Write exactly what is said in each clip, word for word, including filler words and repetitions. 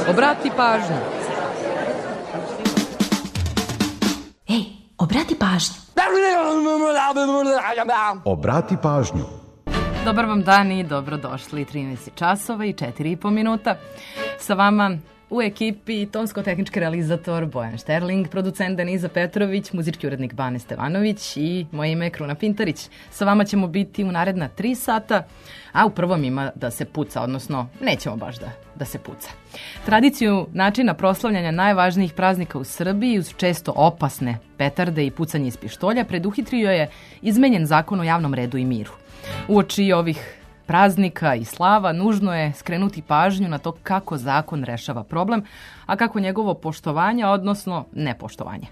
Obrati pažnju. Ej, obrati pažnju. Obrati pažnju. Dobar vam dan i dobrodošli. trinaest časova i četiri i po minuta. Sa vama u ekipi tonsko-tehnički realizator Bojan Šterling, producent Deniza Petrović, muzički urednik Bane Stevanović i moje ime je Kruna Pintarić. Sa vama ćemo biti u naredna tri sata, a u prvom ima da se puca, odnosno nećemo baš da, da se puca. Tradiciju načina proslavljanja najvažnijih praznika u Srbiji uz često opasne petarde i pucanje iz pištolja preduhitrio je izmenjen zakon o javnom redu i miru. Uoči ovih praznika i slava nužno je skrenuti pažnju na to kako zakon rešava problem, a kako njegovo poštovanje, odnosno nepoštovanje.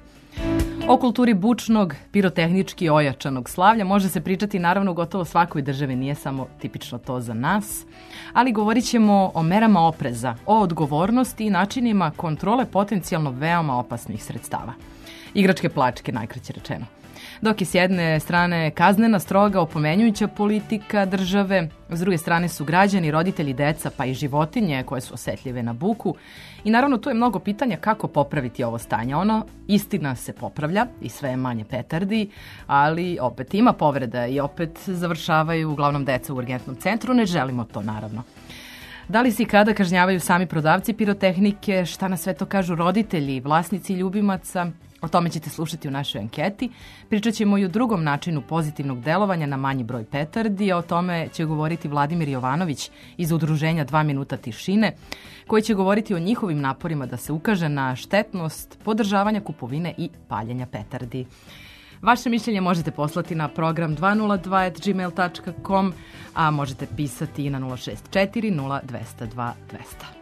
O kulturi bučnog, pirotehnički ojačanog slavlja može se pričati naravno u gotovo svakoj državi, nije samo tipično to za nas, ali govorit ćemo o merama opreza, o odgovornosti i načinima kontrole potencijalno veoma opasnih sredstava. Igračke plačke, najkraće rečeno. Dok je s jedne strane kaznena, stroga, opomenjujuća politika države, s druge strane su građani, roditelji, deca, pa i životinje koje su osetljive na buku. I naravno tu je mnogo pitanja kako popraviti ovo stanje. Ono, istina se popravlja i sve je manje petardi, ali opet ima povreda i opet završavaju uglavnom deca u urgentnom centru. Ne želimo to naravno. Da li se i kada kažnjavaju sami prodavci pirotehnike, šta na sve to kažu roditelji, vlasnici ljubimaca? O tome ćete slušati u našoj anketi. Pričat ćemo i o drugom načinu pozitivnog delovanja na manji broj petardi, a o tome će govoriti Vladimir Jovanović iz udruženja Dva minuta tišine, koji će govoriti o njihovim naporima da se ukaže na štetnost podržavanja kupovine i paljenja petardi. Vaše mišljenje možete poslati na program dva nula dva at gmail dot com, a možete pisati i na nula šest četiri nula dva zero dva dva zero.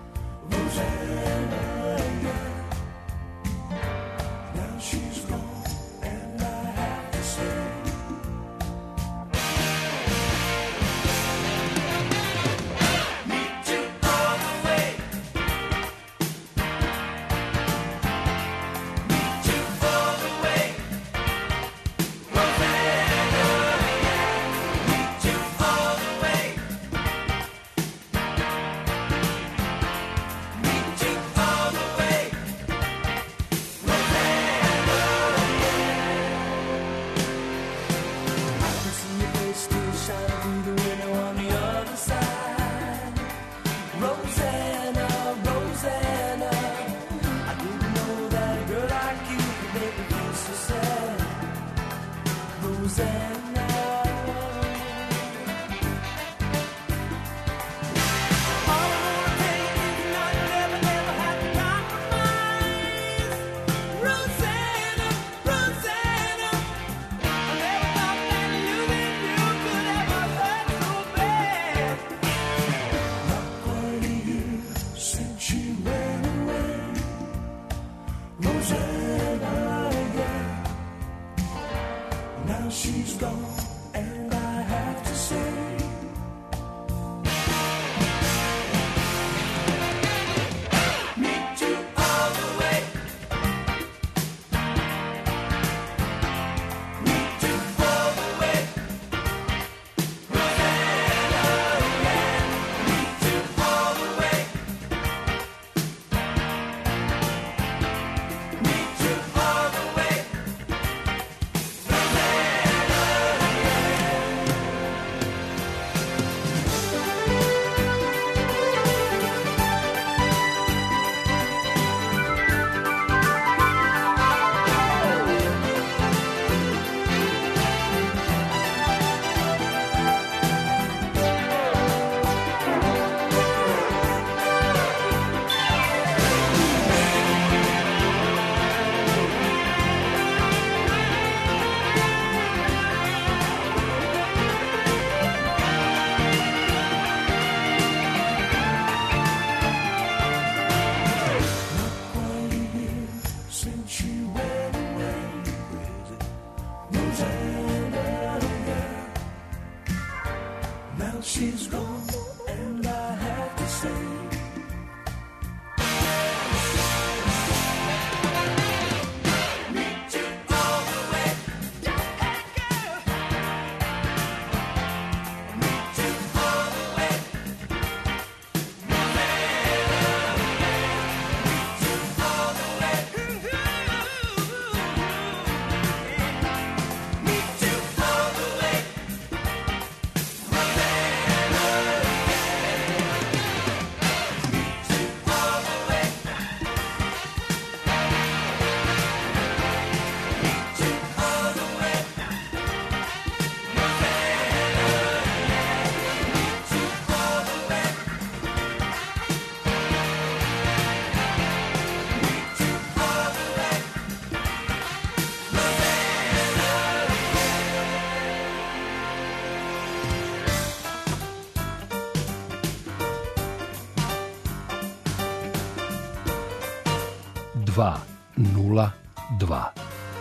She's gone. dva nula dva.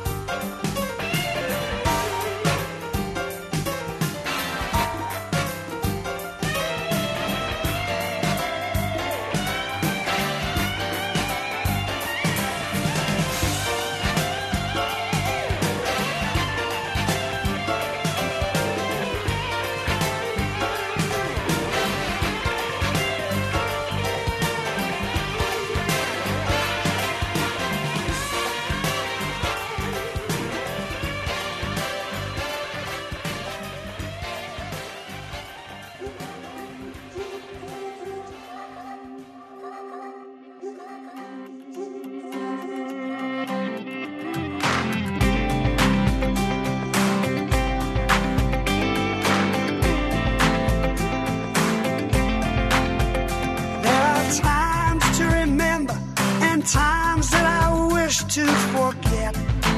Times that I wish to forget.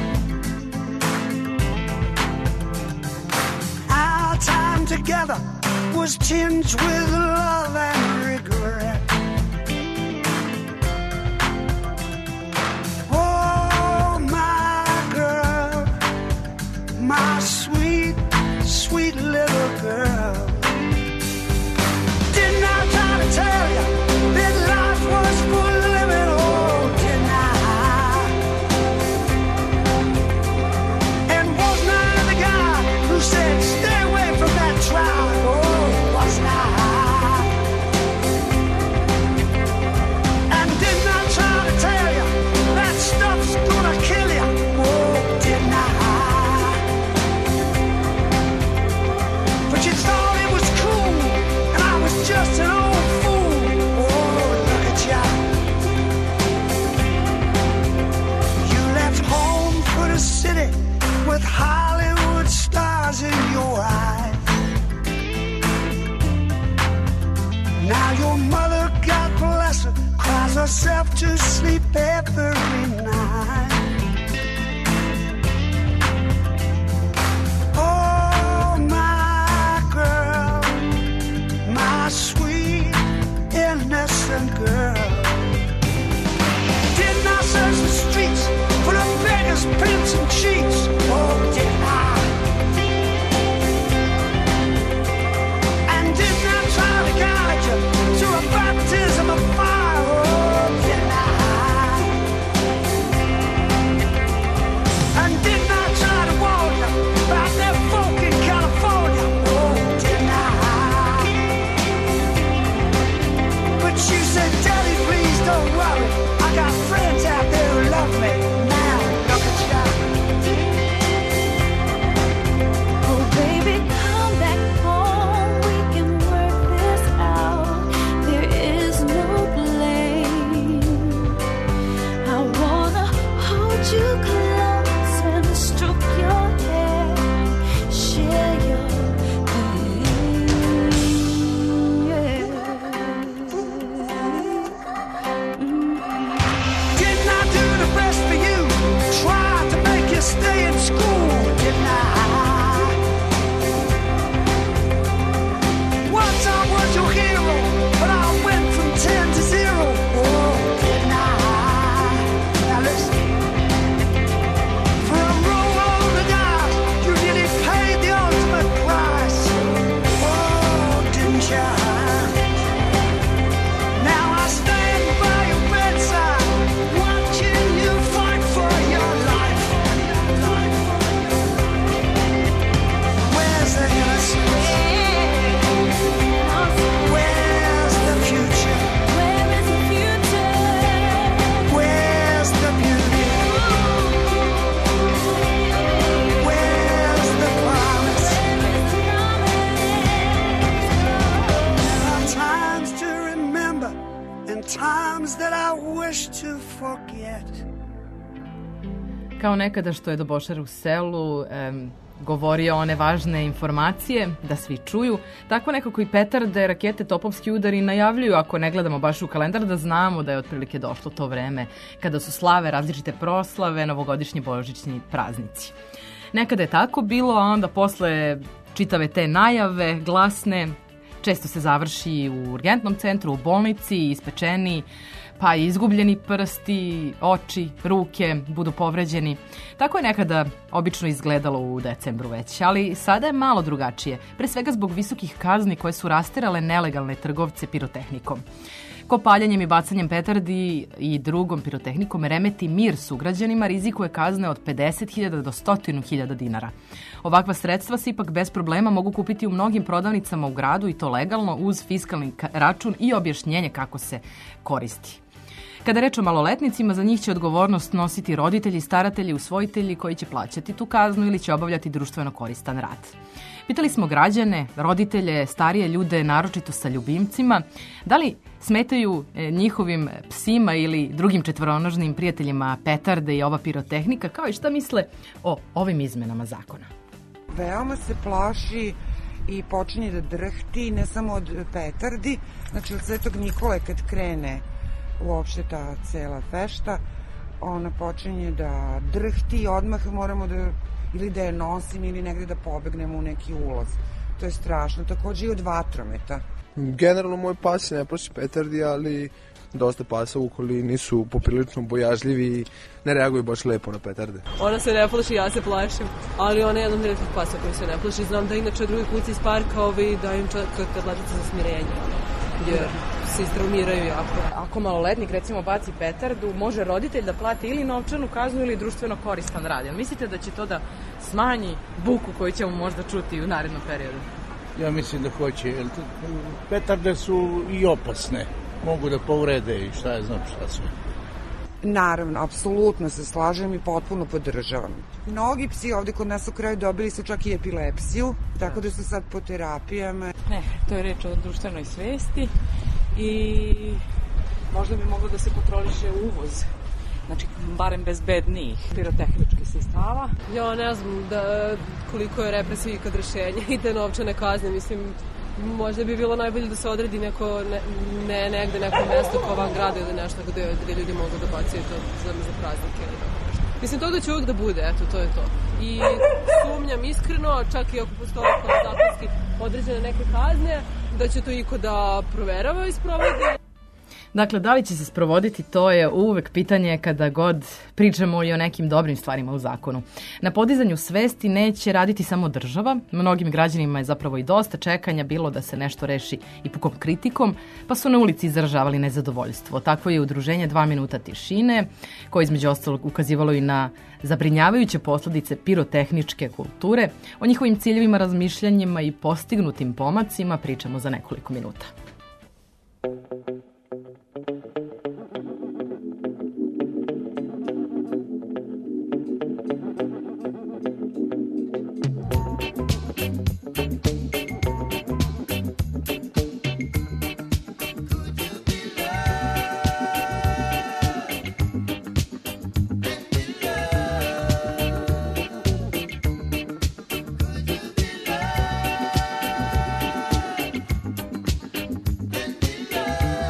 Our time together was tinged with love and regret. Oh, my girl, my sweet, sweet little girl. Didn't I try to tell you that life was full of living? Said, stay away from that trial. Oh, what's not? And didn't I try to tell you that stuff's gonna kill you? Oh, didn't I? But you thought it was cool, and I was just an old fool. Oh, look at ya. You left home for the city with Hollywood stars in your eyes. Now your mother, God bless her, cries herself to sleep every night. Oh, my girl, my sweet, innocent girl. Didn't I search the streets for the beggars, pimps, and cheats? Oh, didn't I? Guide you to a baptism of fire. Oh, didn't I? And didn't I try to warn you about that folk in California? Oh, didn't I? But you said, Daddy, please don't worry. I got friends out there who love me. Now, look at you. Oh, baby, come back home. We can work this out. There is no blame. I wanna hold you close and stroke your hair, share your pain. Yeah. Mm-hmm. Didn't I do the best for you? Try to make you stay in school, didn't I? Once I was your hero, but I went from ten to zero. Oh, didn't I? Now listen. For a roll on the dice, you nearly paid the ultimate price. Oh, didn't you? Now I stand by your bedside, watching you fight for your life. Where's the innocence? Where's the future? Where is the future? Where's the beauty? Where's the promise? There are times to remember and times that I wish to forget. Kao nekada što je dobošar u selu em, govorio one važne informacije da svi čuju, tako nekako i petarde, rakete, topovski udari najavljuju, ako ne gledamo baš u kalendar, da znamo da je otprilike došlo to vreme kada su slave različite proslave, novogodišnji, božićni praznici. Nekada je tako bilo, a onda posle čitave te najave glasne često se završi u urgentnom centru, u bolnici, ispečeni, pa i izgubljeni prsti, oči, ruke budu povređeni. Tako je nekada obično izgledalo u decembru već, ali sada je malo drugačije, pre svega zbog visokih kazni koje su rasterale nelegalne trgovce pirotehnikom. Ko paljenjem i bacanjem petardi i drugom pirotehnikom remeti mir sugrađanima, rizikuje kazne od pedeset hiljada do sto hiljada dinara. Ovakva sredstva se ipak bez problema mogu kupiti u mnogim prodavnicama u gradu i to legalno uz fiskalni račun i objašnjenje kako se koristi. Kada reč o maloletnicima, za njih će odgovornost nositi roditelji, staratelji, usvojitelji koji će plaćati tu kaznu ili će obavljati društveno koristan rad. Pitali smo građane, roditelje, starije ljude, naročito sa ljubimcima, da li smetaju njihovim psima ili drugim četvoronožnim prijateljima petarde i ova pirotehnika, kao i šta misle o ovim izmenama zakona. Veoma se plaši i počinje da drhti, ne samo od petardi, znači od Svetog Nikole kad krene uopšte ta cela fešta, ona počinje da drhti i odmah moramo da ili da je nosim ili negde da pobegnemo u neki ulaz. To je strašno. Takođe i od vatrometa. Generalno moj pas se ne plaši petardi, ali dosta pasa u okolini su poprilično bojažljivi i ne reaguju baš lepo na petarde. Ona se ne plaši, ja se plašim, ali ona je jedan od redkih pasa koji se ne plaši. Znam da inače drugi kuci iz parka ovi daju im čak tabletica za smirenje, jer se istraumiraju jako. Ako maloletnik recimo baci petardu, može roditelj da plati ili novčanu kaznu ili društveno koristan rad. Jel mislite da će to da smanji buku koju ćemo možda čuti u narednom periodu? Ja mislim da hoće, jer petarde su i opasne. Mogu da povrede i šta je znam šta sve. Naravno, apsolutno se slažem i potpuno podržavam. Mnogi psi ovde kod nas u kraju dobili su čak i epilepsiju, tako da su sad po terapijama. Ne, to je reč o društvenoj svesti i možda bi moglo da se kontroliše uvoz, znači barem bezbednijih pirotehničkih sredstava. Ja ne znam da koliko je represiji kad rešenje i te novčane kazne, mislim, možda bi bilo najbolje da se odredi neko, ne, ne negde neko mesto kao van grada ili nešto gde, gde ljudi mogu da bacaju to za, za praznike ili tako nešto. Mislim, to da će uvijek da bude, eto, to je to. I sumnjam iskreno, čak i ako postoje kao zakonski određene neke kazne, da će to iko da proverava i sprovede. Dakle, da li će se sprovoditi, to je uvek pitanje kada god pričamo i o nekim dobrim stvarima u zakonu. Na podizanju svesti neće raditi samo država. Mnogim građanima je zapravo i dosta čekanja bilo da se nešto reši i pukom kritikom, pa su na ulici izražavali nezadovoljstvo. Takvo je udruženje Dva minuta tišine, koje između ostalog ukazivalo i na zabrinjavajuće posledice pirotehničke kulture. O njihovim ciljevima, razmišljanjima i postignutim pomacima pričamo za nekoliko minuta. Love.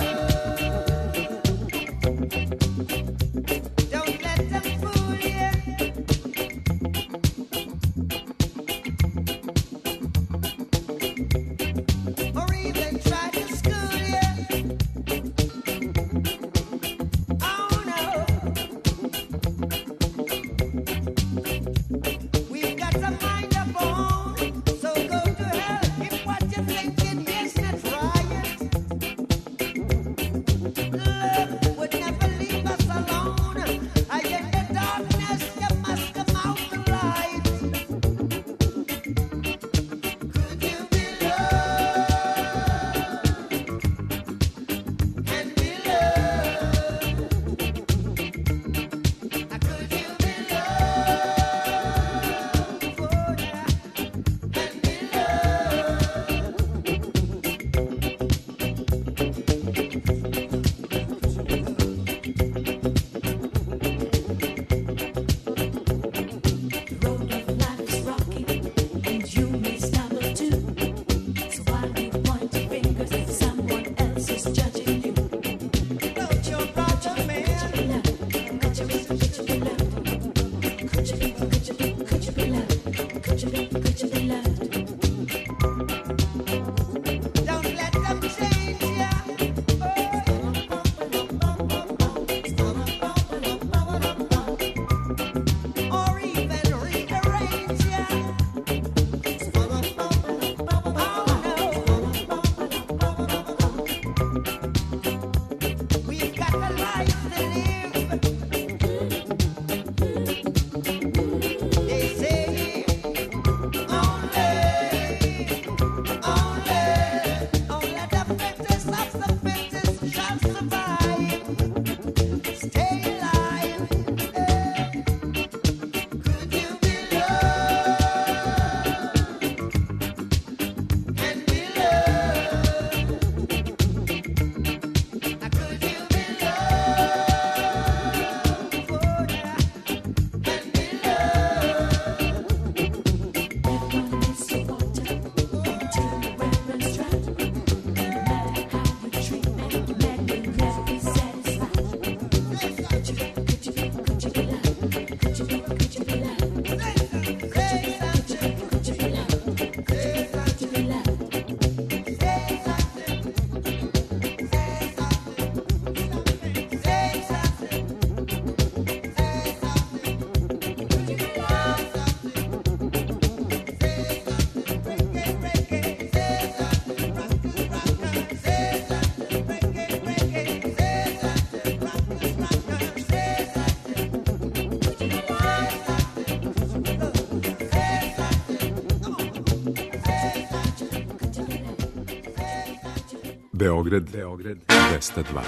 Beograd, Beograd dvesta dva.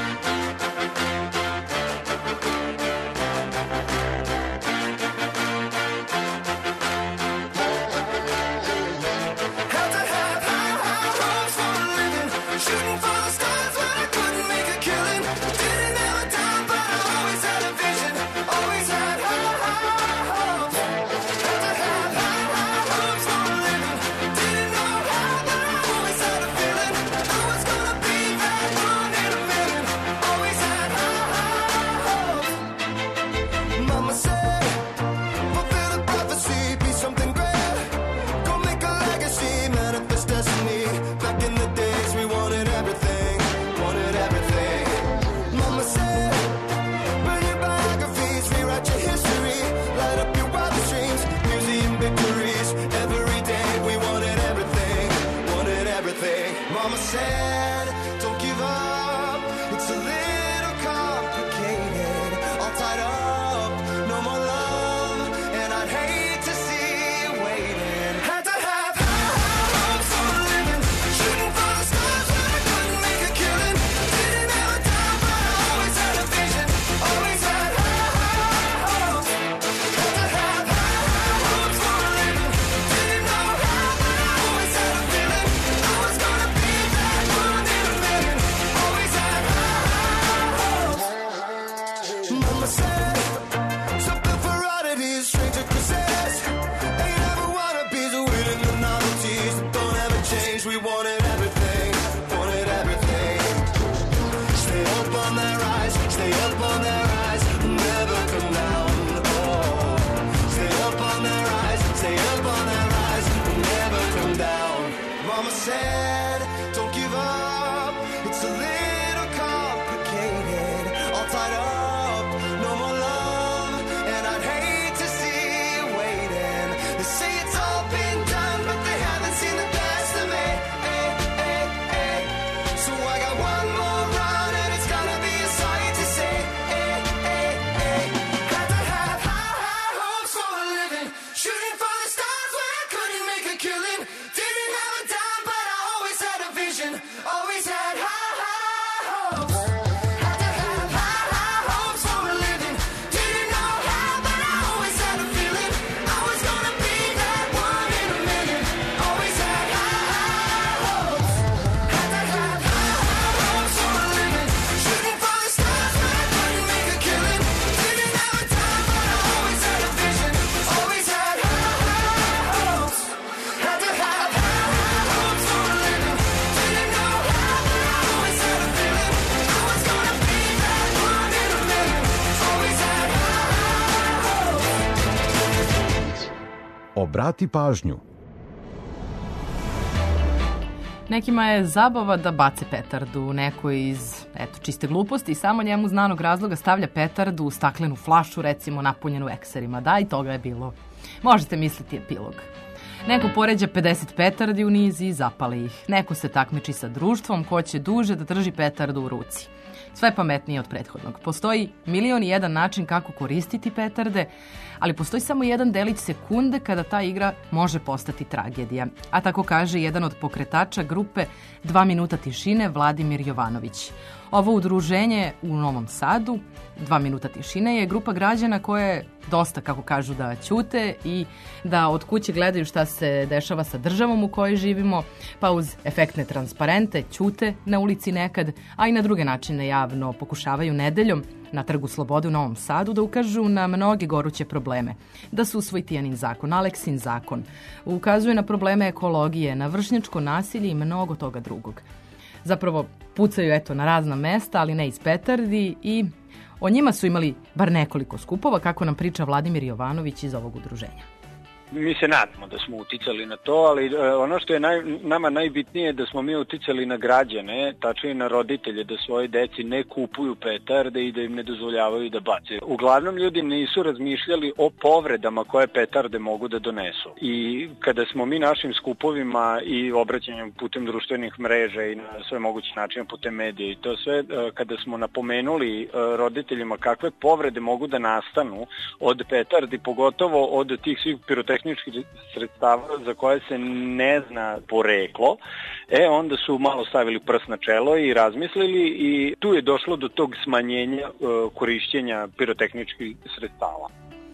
Obrati pažnju. Nekima je zabava da bace petardu, neko iz eto, čiste gluposti i samo njemu znanog razloga stavlja petardu u staklenu flašu, recimo napunjenu ekserima. Da, i toga je bilo. Možete misliti epilog. Neko poređa pedeset petardi u niz i zapali ih. Neko se takmiči sa društvom ko će duže da drži petardu u ruci. Sve pametnije od prethodnog. Postoji milion i jedan način kako koristiti petarde, ali postoji samo jedan delić sekunde kada ta igra može postati tragedija. A tako kaže jedan od pokretača grupe Dva minuta tišine, Vladimir Jovanović. Ovo udruženje u Novom Sadu, Dva minuta tišine, je grupa građana koje dosta, kako kažu, da ćute i da od kuće gledaju šta se dešava sa državom u kojoj živimo, pa uz efektne transparente ćute na ulici nekad, a i na druge načine javno pokušavaju nedeljom na Trgu Slobode u Novom Sadu da ukažu na mnoge goruće probleme. Da su usvoji Tijanin zakon, Aleksin zakon, ukazuje na probleme ekologije, na vršnjačko nasilje i mnogo toga drugog. Zapravo pucaju eto na razna mesta, ali ne iz petardi, i o njima su imali bar nekoliko skupova, kako nam priča Vladimir Jovanović iz ovog udruženja. Mi se nadamo da smo uticali na to, ali ono što je naj, nama najbitnije je da smo mi uticali na građane, tačnije na roditelje, da svoje deci ne kupuju petarde i da im ne dozvoljavaju da bace. Uglavnom ljudi nisu razmišljali o povredama koje petarde mogu da donesu. I kada smo mi našim skupovima i obraćanjem putem društvenih mreža i na sve moguće načine putem medija i to sve, kada smo napomenuli roditeljima kakve povrede mogu da nastanu od petardi, pogotovo od tih svih pirotehničkih pirotehničkih sredstava za koje se ne zna poreklo, e onda su malo stavili prst na čelo i razmislili i tu je došlo do tog smanjenja uh, korišćenja pirotehničkih sredstava.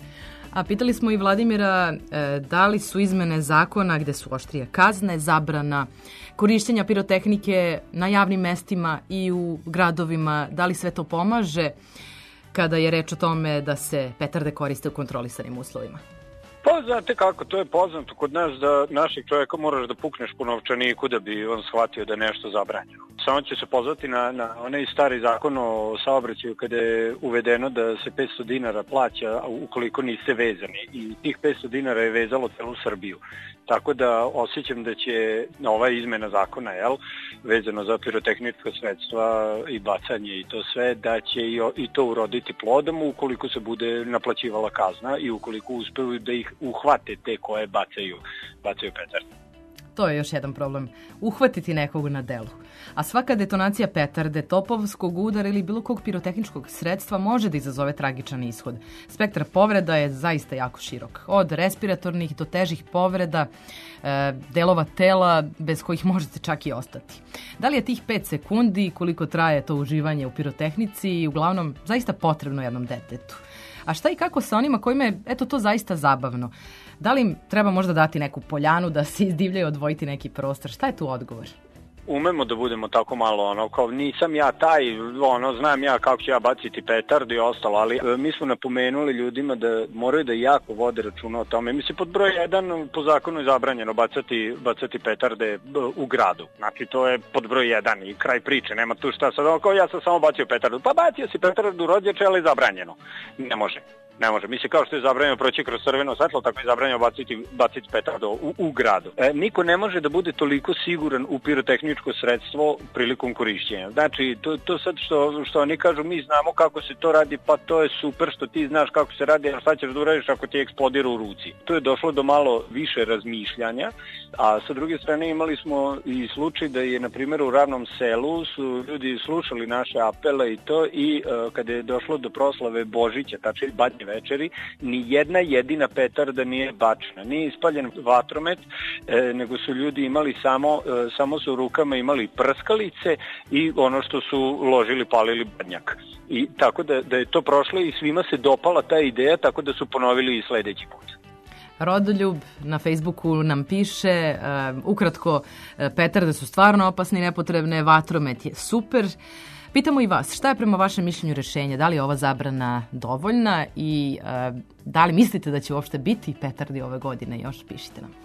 A pitali smo i Vladimira e, da li su izmene zakona gde su oštrije kazne, zabrana korišćenja pirotehnike na javnim mestima i u gradovima, da li sve to pomaže kada je reč o tome da se petarde koriste u kontrolisanim uslovima? Pa znate kako, to je poznato kod nas da naših čovjeka moraš da pukneš po novčaniku da bi on shvatio da je nešto zabranjeno. Samo će se pozvati na, na onaj stari zakon o saobraćaju kada je uvedeno da se petsto dinara plaća ukoliko niste vezani i tih petsto dinara je vezalo celu Srbiju. Tako da osjećam da će ova izmena zakona, jel, vezano za pirotehnička sredstva i bacanje i to sve, da će i, i to uroditi plodom ukoliko se bude naplaćivala kazna i ukoliko uspeju da ih uhvate te koje bacaju, bacaju petarde. To je još jedan problem. Uhvatiti nekog na delu. A svaka detonacija petarde, topovskog udara ili bilo kog pirotehničkog sredstva može da izazove tragičan ishod. Spektar povreda je zaista jako širok. Od respiratornih do težih povreda, e, delova tela bez kojih možete čak i ostati. Da li je tih pet sekundi, koliko traje to uživanje u pirotehnici i uglavnom zaista potrebno jednom detetu? A šta i kako sa onima kojima je eto to zaista zabavno? Da li im treba možda dati neku poljanu da se izdivljaju, odvojiti neki prostor? Šta je tu odgovor? Umemo da budemo tako malo ono, kao nisam ja taj, ono, znam ja kako ću ja baciti petardu i ostalo, ali e, mi smo napomenuli ljudima da moraju da jako vode računa o tome. Mislim, pod broj jedan po zakonu je zabranjeno bacati, bacati petarde u gradu. Znači, to je pod broj jedan i kraj priče, nema tu šta sad, ono, kao ja sam samo bacio petardu. Pa bacio si petardu rođače, ali je zabranjeno. Ne može. Ne može. Mislim, kao što je zabranjeno proći kroz crveno svetlo, tako je zabranjeno baciti, baciti petardu u, u gradu. E, niko ne može da bude toliko siguran u pirotehničko sredstvo prilikom korišćenja. Znači, to, to sad što, što oni kažu, mi znamo kako se to radi, pa to je super što ti znaš kako se radi, a šta ćeš da uradiš ako ti eksplodira u ruci. To je došlo do malo više razmišljanja, a sa druge strane imali smo i slučaj da je, na primjer, u Ravnom Selu su ljudi slušali naše apele i to i uh, kada je došlo do proslave Božića, tačnije badnje večeri, ni jedna jedina petarda nije bačena. Nije ispaljen vatromet, e, nego su ljudi imali samo, e, samo su u rukama imali prskalice i ono što su ložili, palili badnjak. I tako da, da je to prošlo i svima se dopala ta ideja, tako da su ponovili i sledeći put. Rodoljub na Facebooku nam piše, uh, ukratko, petarde su stvarno opasne i nepotrebne, vatromet je super. Pitamo i vas, šta je prema vašem mišljenju rešenje? Da li je ova zabrana dovoljna i uh, da li mislite da će uopšte biti petardi ove godine? Još pišite nam.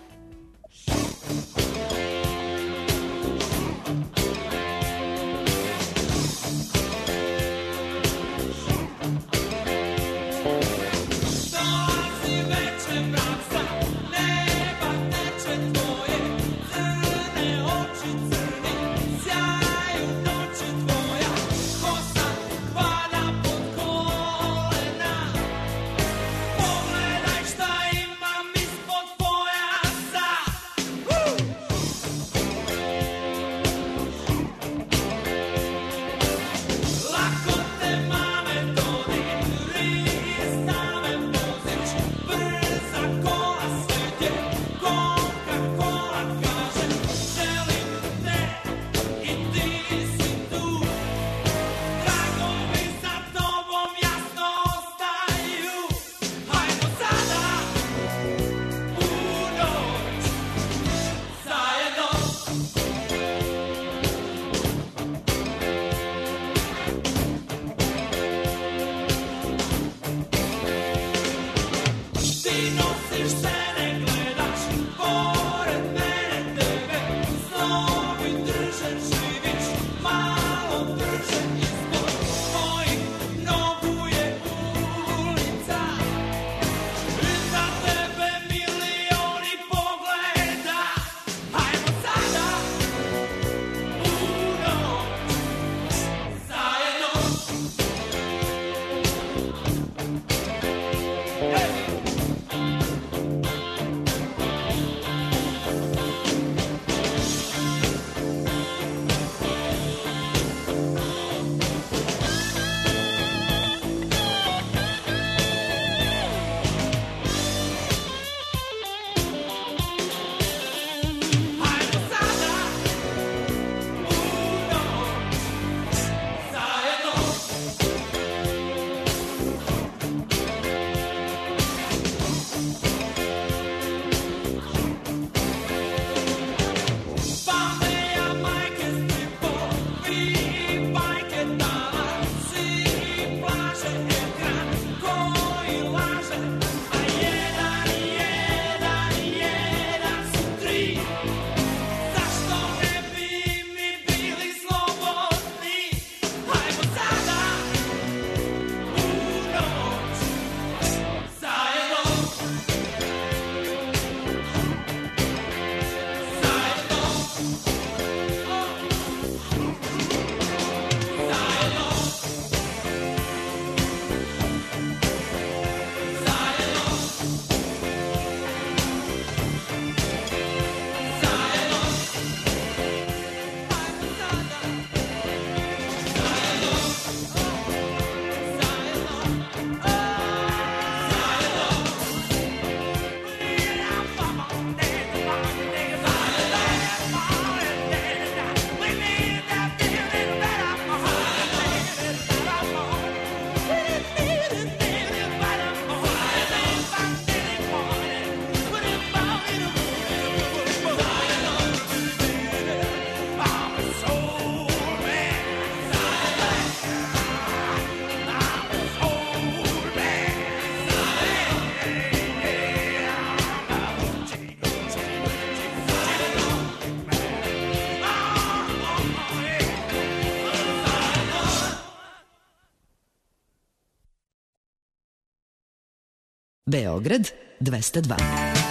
Beograd dvesta dva.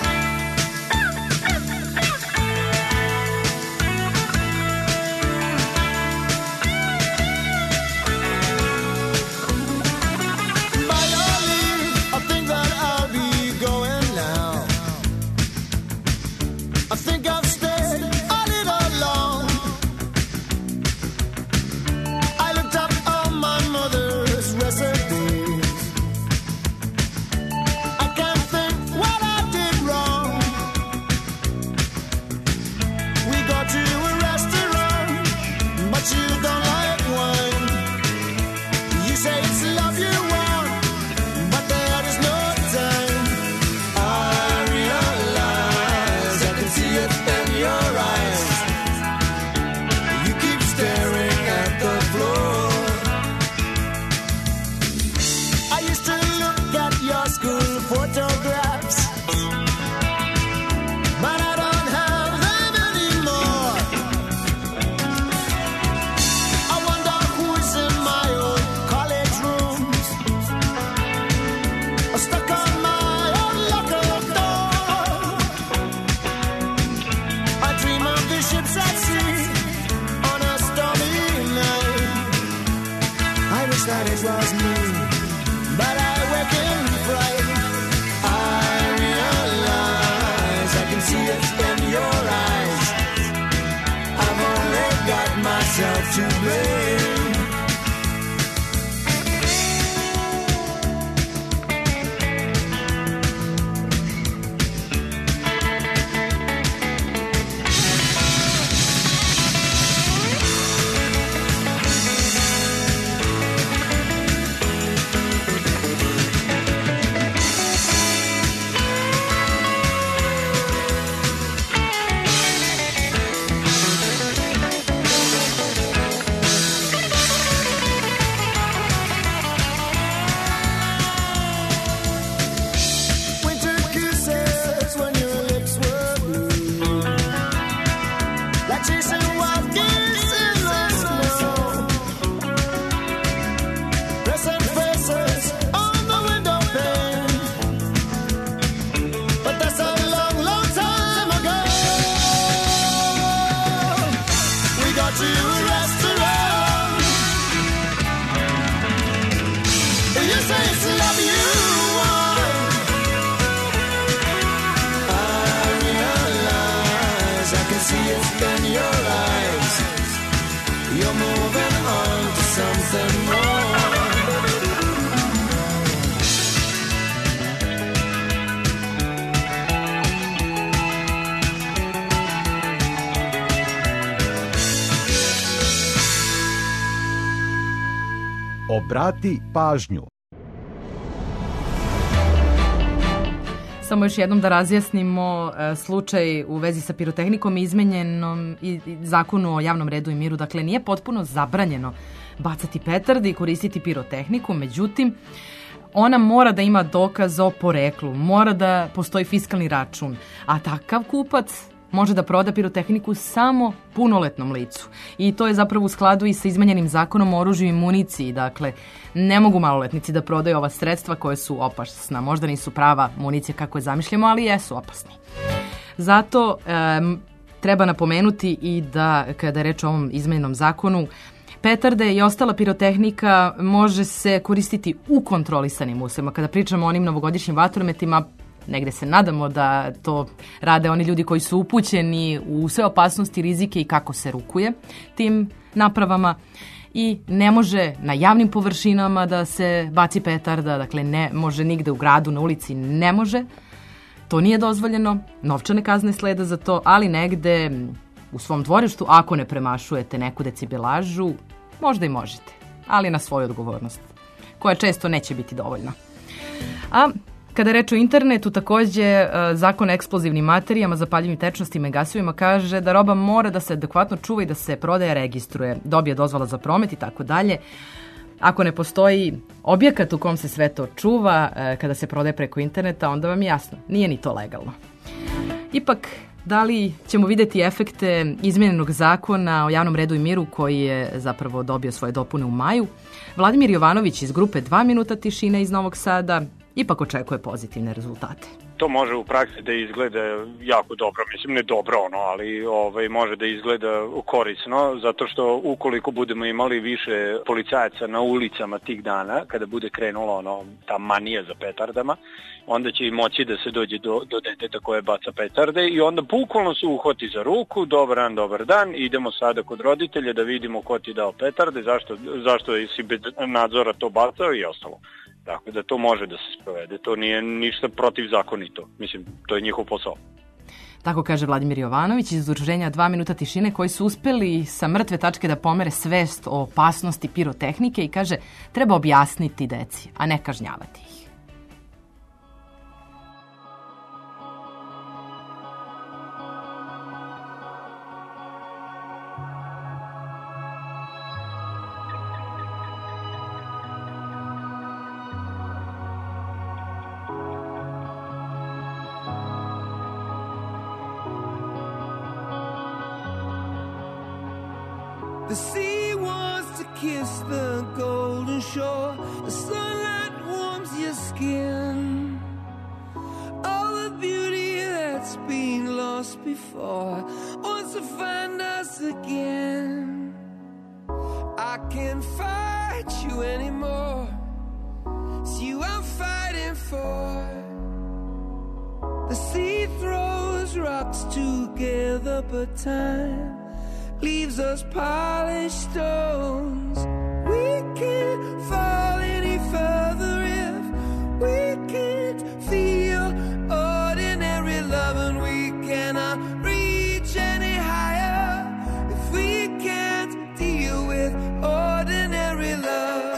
Obrati pažnju. Samo još jednom da razjasnimo e, slučaj u vezi sa pirotehnikom i izmenjenom i, i zakonu o javnom redu i miru. Dakle, nije potpuno zabranjeno bacati petarde i koristiti pirotehniku, međutim, ona mora da ima dokaz o poreklu, mora da postoji fiskalni račun, a takav kupac može da proda pirotehniku samo punoletnom licu. I to je zapravo u skladu i sa izmenjenim zakonom o oružju i municiji. Dakle, ne mogu maloletnici da prodaju ova sredstva koje su opasna. Možda nisu prava municija kako je zamišljamo, ali jesu opasni. Zato e, treba napomenuti i da, kada je reč o ovom izmenjenom zakonu, petarde i ostala pirotehnika može se koristiti u kontrolisanim uslovima. Kada pričamo o onim novogodišnjim vatrometima, negde se nadamo da to rade oni ljudi koji su upućeni u sve opasnosti, rizike i kako se rukuje tim napravama. I ne može na javnim površinama da se baci petarda, dakle ne može nigde u gradu, na ulici, ne može. To nije dozvoljeno, novčane kazne slede za to, ali negde u svom dvorištu, ako ne premašujete neku decibelažu, možda i možete, ali na svoju odgovornost, koja često neće biti dovoljna. A kada je reč o internetu, takođe zakon o eksplozivnim materijama, zapaljivim tečnostima i gasovima kaže da roba mora da se adekvatno čuva i da se prodaje, registruje, dobije dozvola za promet i tako dalje. Ako ne postoji objekat u kom se sve to čuva, kada se prodaje preko interneta, onda vam je jasno, nije ni to legalno. Ipak, da li ćemo videti efekte izmenjenog zakona o javnom redu i miru koji je zapravo dobio svoje dopune u maju? Vladimir Jovanović iz grupe Dva minuta tišine iz Novog Sada ipak očekuje pozitivne rezultate. To može u praksi da izgleda jako dobro, mislim ne dobro ono, ali ovaj, može da izgleda korisno, zato što ukoliko budemo imali više policajaca na ulicama tih dana, kada bude krenulo ono, ta manija za petardama, onda će i moći da se dođe do, do deteta koje baca petarde i onda bukvalno se uhvati za ruku, dobar dan, dobar dan, idemo sada kod roditelja da vidimo ko ti dao petarde, zašto, zašto si bez nadzora to bacao i ostalo. Dakle, da to može da se sprovede, to nije ništa protivzakonito, mislim, to je njihov posao. Tako kaže Vladimir Jovanović iz udruženja Dva minuta tišine, koji su uspeli sa mrtve tačke da pomere svest o opasnosti pirotehnike i kaže treba objasniti deci, a ne kažnjavati ih. The sea wants to kiss the golden shore. The sunlight warms your skin. All the beauty that's been lost before wants to find us again. I can't fight you anymore. It's you I'm fighting for. The sea throws rocks together, but time leaves us polished stones. We can't fall any further if we can't feel ordinary love, and we cannot reach any higher if we can't deal with ordinary love.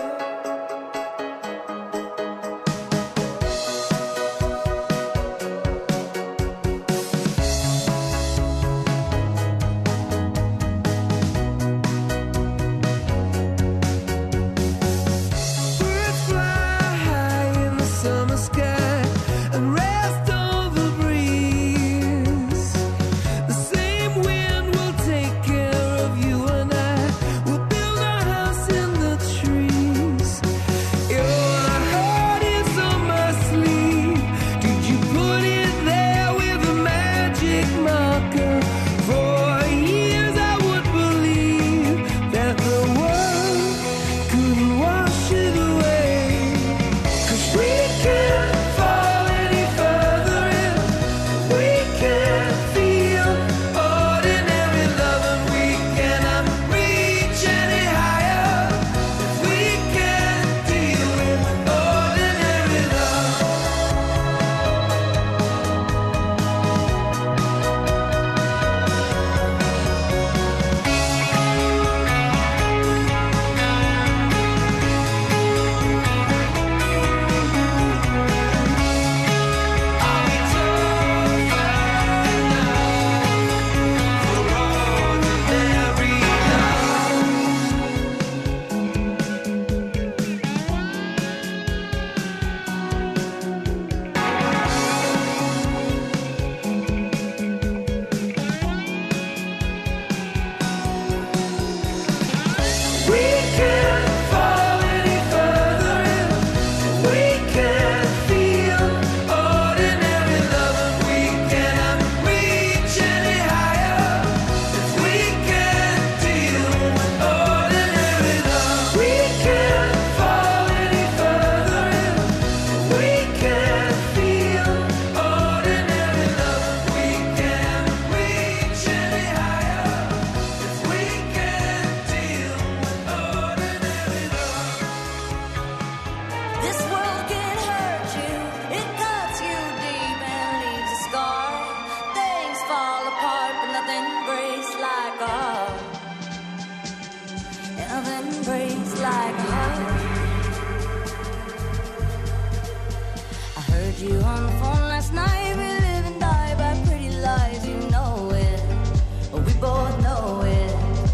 You on the phone last night. We live and die by pretty lies. You know it, we both know it.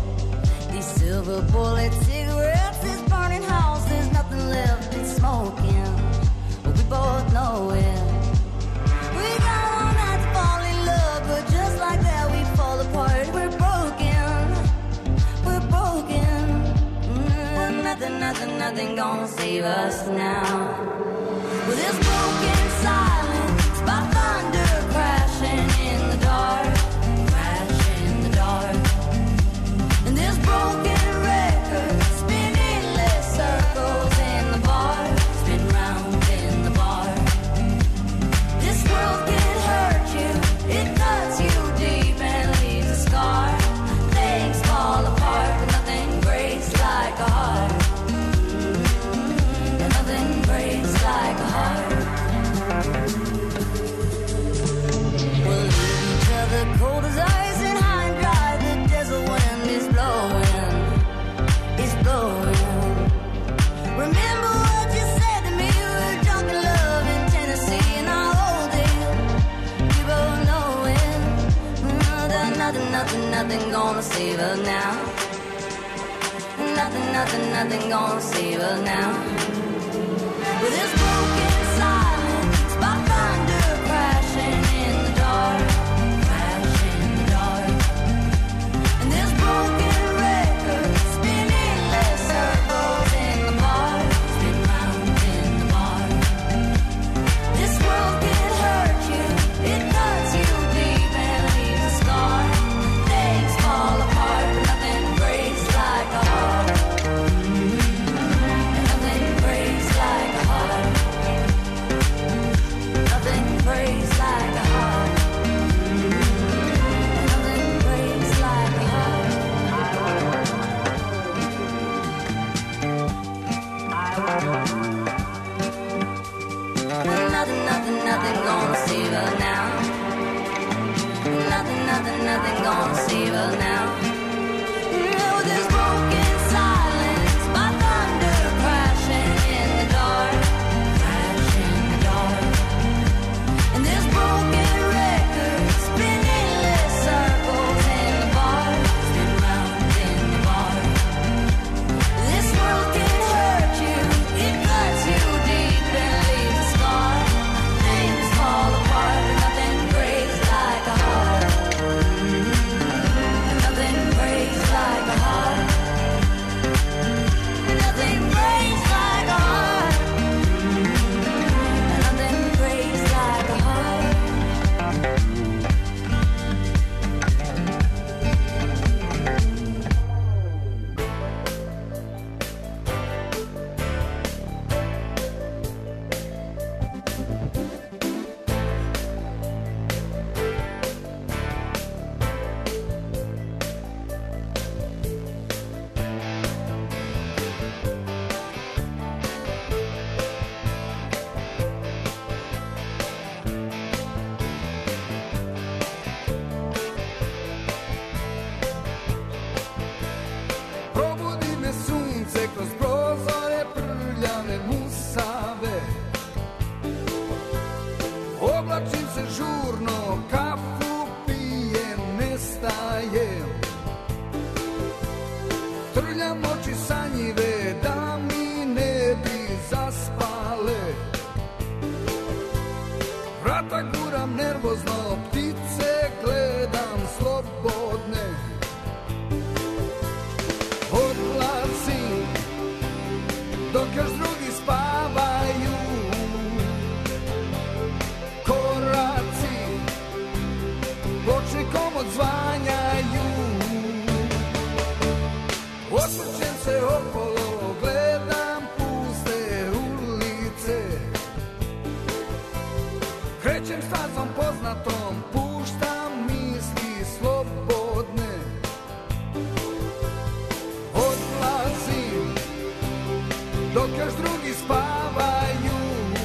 These silver bullet cigarettes, this burning house, there's nothing left, it's smoking. We both know it. We got all night to fall in love, but just like that we fall apart. We're broken, we're broken. Mm, nothing, nothing, nothing gonna save us now. Well, this boy gonna save her now. Nothing, nothing, nothing gonna save her now. With this broken silence, by thunder crashing in the dark, crashing in the dark. And this broken record spinning endless circles in the bar, spin round in the bar. This world can hurt you, it cuts you deep and leaves a scar. Things fall apart, but nothing breaks like a heart. And nothing breaks like a heart. Nothing breaks like a heart. Nothing breaks like a heart. Nothing, nothing, nothing gonna save her now. Nothing, nothing, nothing gonna save her now. No, this broken silence, by thunder crashing in the dark, crashing in the dark. And this broken record spinning endless circles in the bar, spin round in the bar. This world can hurt you, it cuts you deep and leaves a scar. Things fall apart, but nothing breaks like a heart. Nothing breaks like a heart. Nothing breaks like a heart. Nothing breaks like a heart. Probudi me sunce kroz prozore prljave musave. Oblačim se žurno, kafu pijem, nestajem. Trljam oči sanjive da mi ne bi zaspale. Vrata guram nervozno, ptice gledam slobodne. Odlazim dok još drugi spavaju. Koraci pločnikom odzvanjaju. Osvrćem se okolo, gledam puste ulice. Krećem stazom poznatom, puštam misli slobodne. Odlazim dok još drugi spavaju.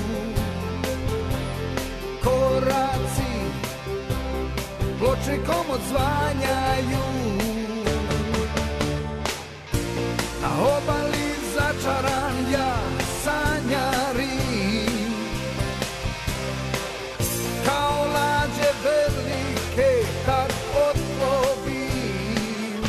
Koraci pločnikom odzvanjaju. Na obali začaran ja sanjarim, kao lađe velike kad otplovim.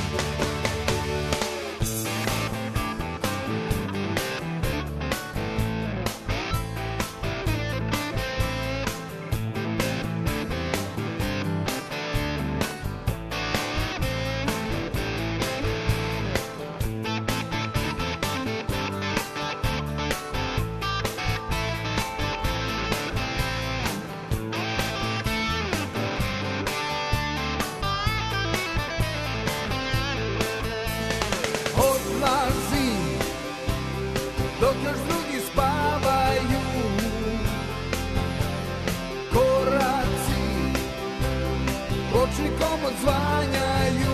Odlazim dok još drugi spavaju. Koraci pločnikom odzvanjaju.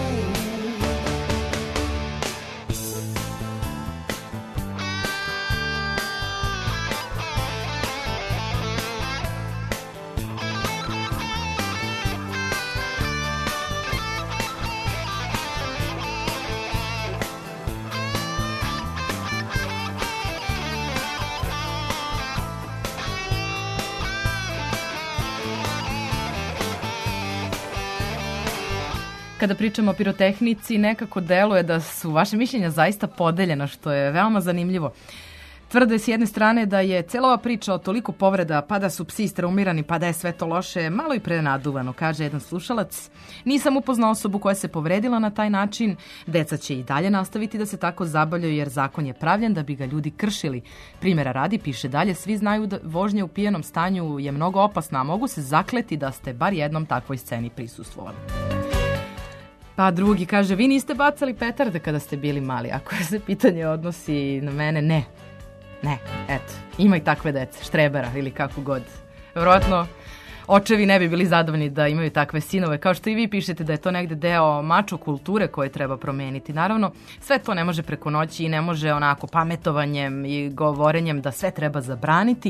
Kada pričamo o pirotehnici, nekako deluje da su vaše mišljenja zaista podeljena, što je veoma zanimljivo. Tvrde s jedne strane da je cela ova priča o toliko povreda, pa da su psi straumirani, pa da je sve to loše, malo i prenaduvano, kaže jedan slušalac. Nisam upoznao osobu koja se povredila na taj način. Deca će i dalje nastaviti da se tako zabavljaju jer zakon je pravljen da bi ga ljudi kršili. Primjera radi, piše dalje, svi znaju da vožnja u pijenom stanju je mnogo opasna, a mogu se zakleti da ste bar jednom takvoj sceni prisustvovali. Pa drugi kaže, vi niste bacali petarde kada ste bili mali. Ako se pitanje odnosi na mene, ne. Ne, eto, ima i takve dece, štrebera ili kako god. Vjerojatno, očevi ne bi bili zadovoljni da imaju takve sinove, kao što i vi pišete da je to negde deo mačo kulture koje treba promeniti. Naravno, sve to ne može preko noći i ne može onako pametovanjem i govorenjem da sve treba zabraniti,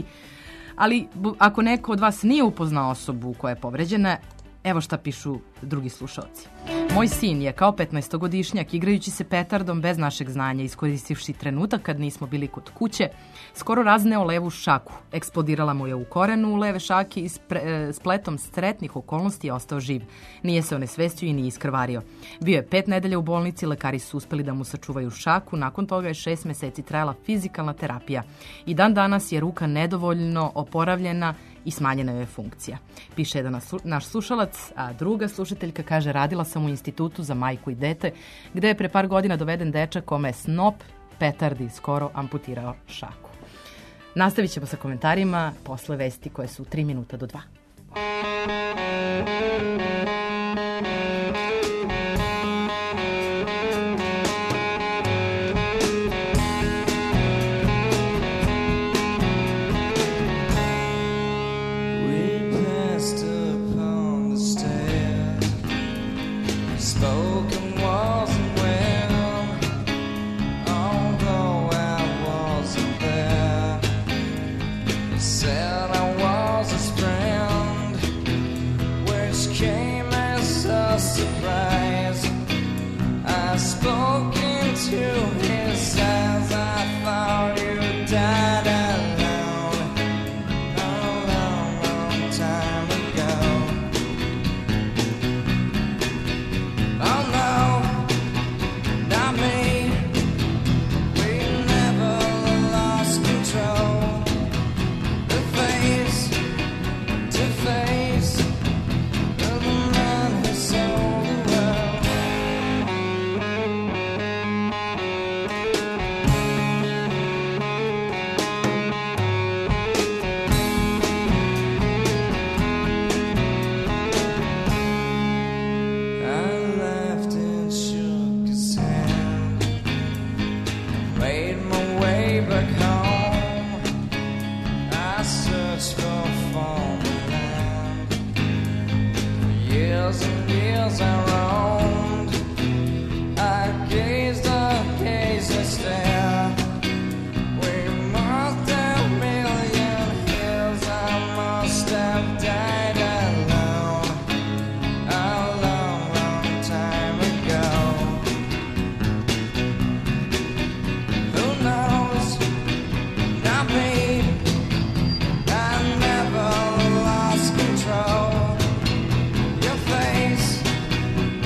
ali ako neko od vas nije upoznao osobu koja je povređena, evo šta pišu drugi slušalci. Moj sin je kao petnaestogodišnjak igrajući se petardom bez našeg znanja, iskoristivši trenutak kad nismo bili kod kuće, skoro razneo levu šaku. Eksplodirala mu je u korenu leve šake i spre, spletom sretnih okolnosti je ostao živ. Nije se onesvestio i nije iskrvario. Bio je pet nedelja u bolnici, lekari su uspeli da mu sačuvaju šaku, nakon toga je šest meseci trajala fizikalna terapija. I dan danas je ruka nedovoljno oporavljena i smanjena je funkcija. Piše jedan naš slušalac, a druga slušateljka kaže, radila sam u institutu za majku i dete, gde je pre par godina doveden dečak kome je snop petardi skoro amputirao šaku. Nastavit ćemo sa komentarima posle vesti koje su tri minuta do dva. Your face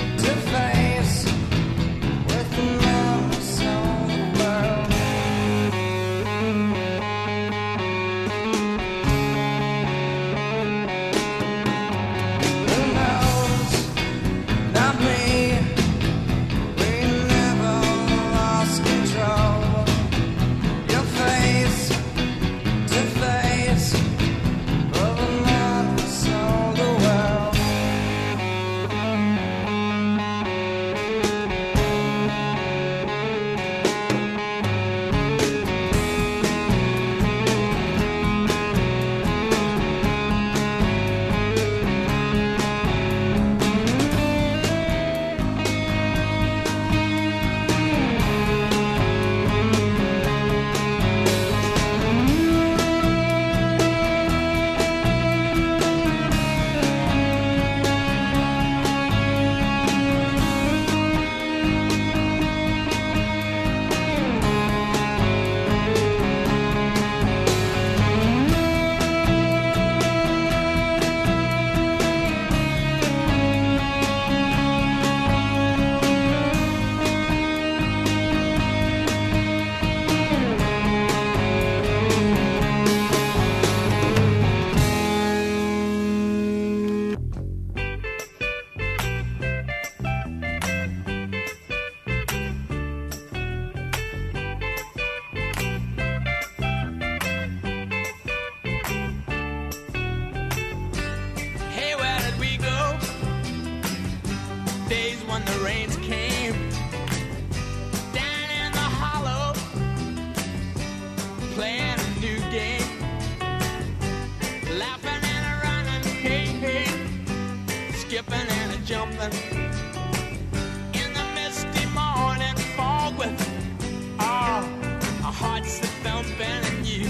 skipping and a jumping in the misty morning fog with oh, our hearts a thumping and you,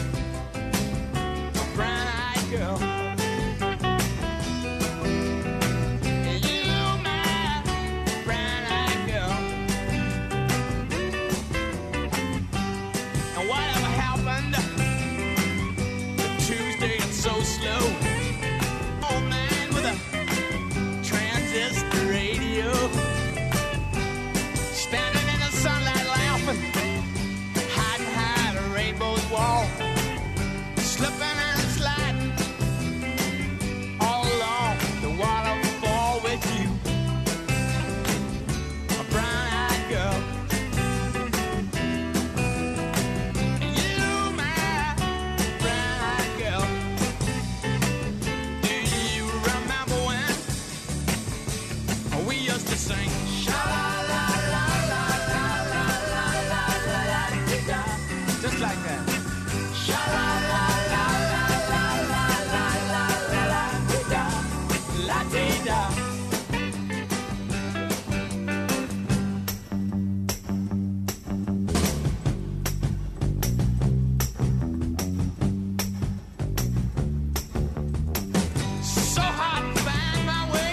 a brown-eyed girl. So slow, old man with a transistor radio, standing in the sunlight laughing, hiding behind a rainbow's wall, slipping and sliding all along the waterfall with you, a brown-eyed girl. Sing. Just like that. La-dee-da. So hard to find my way.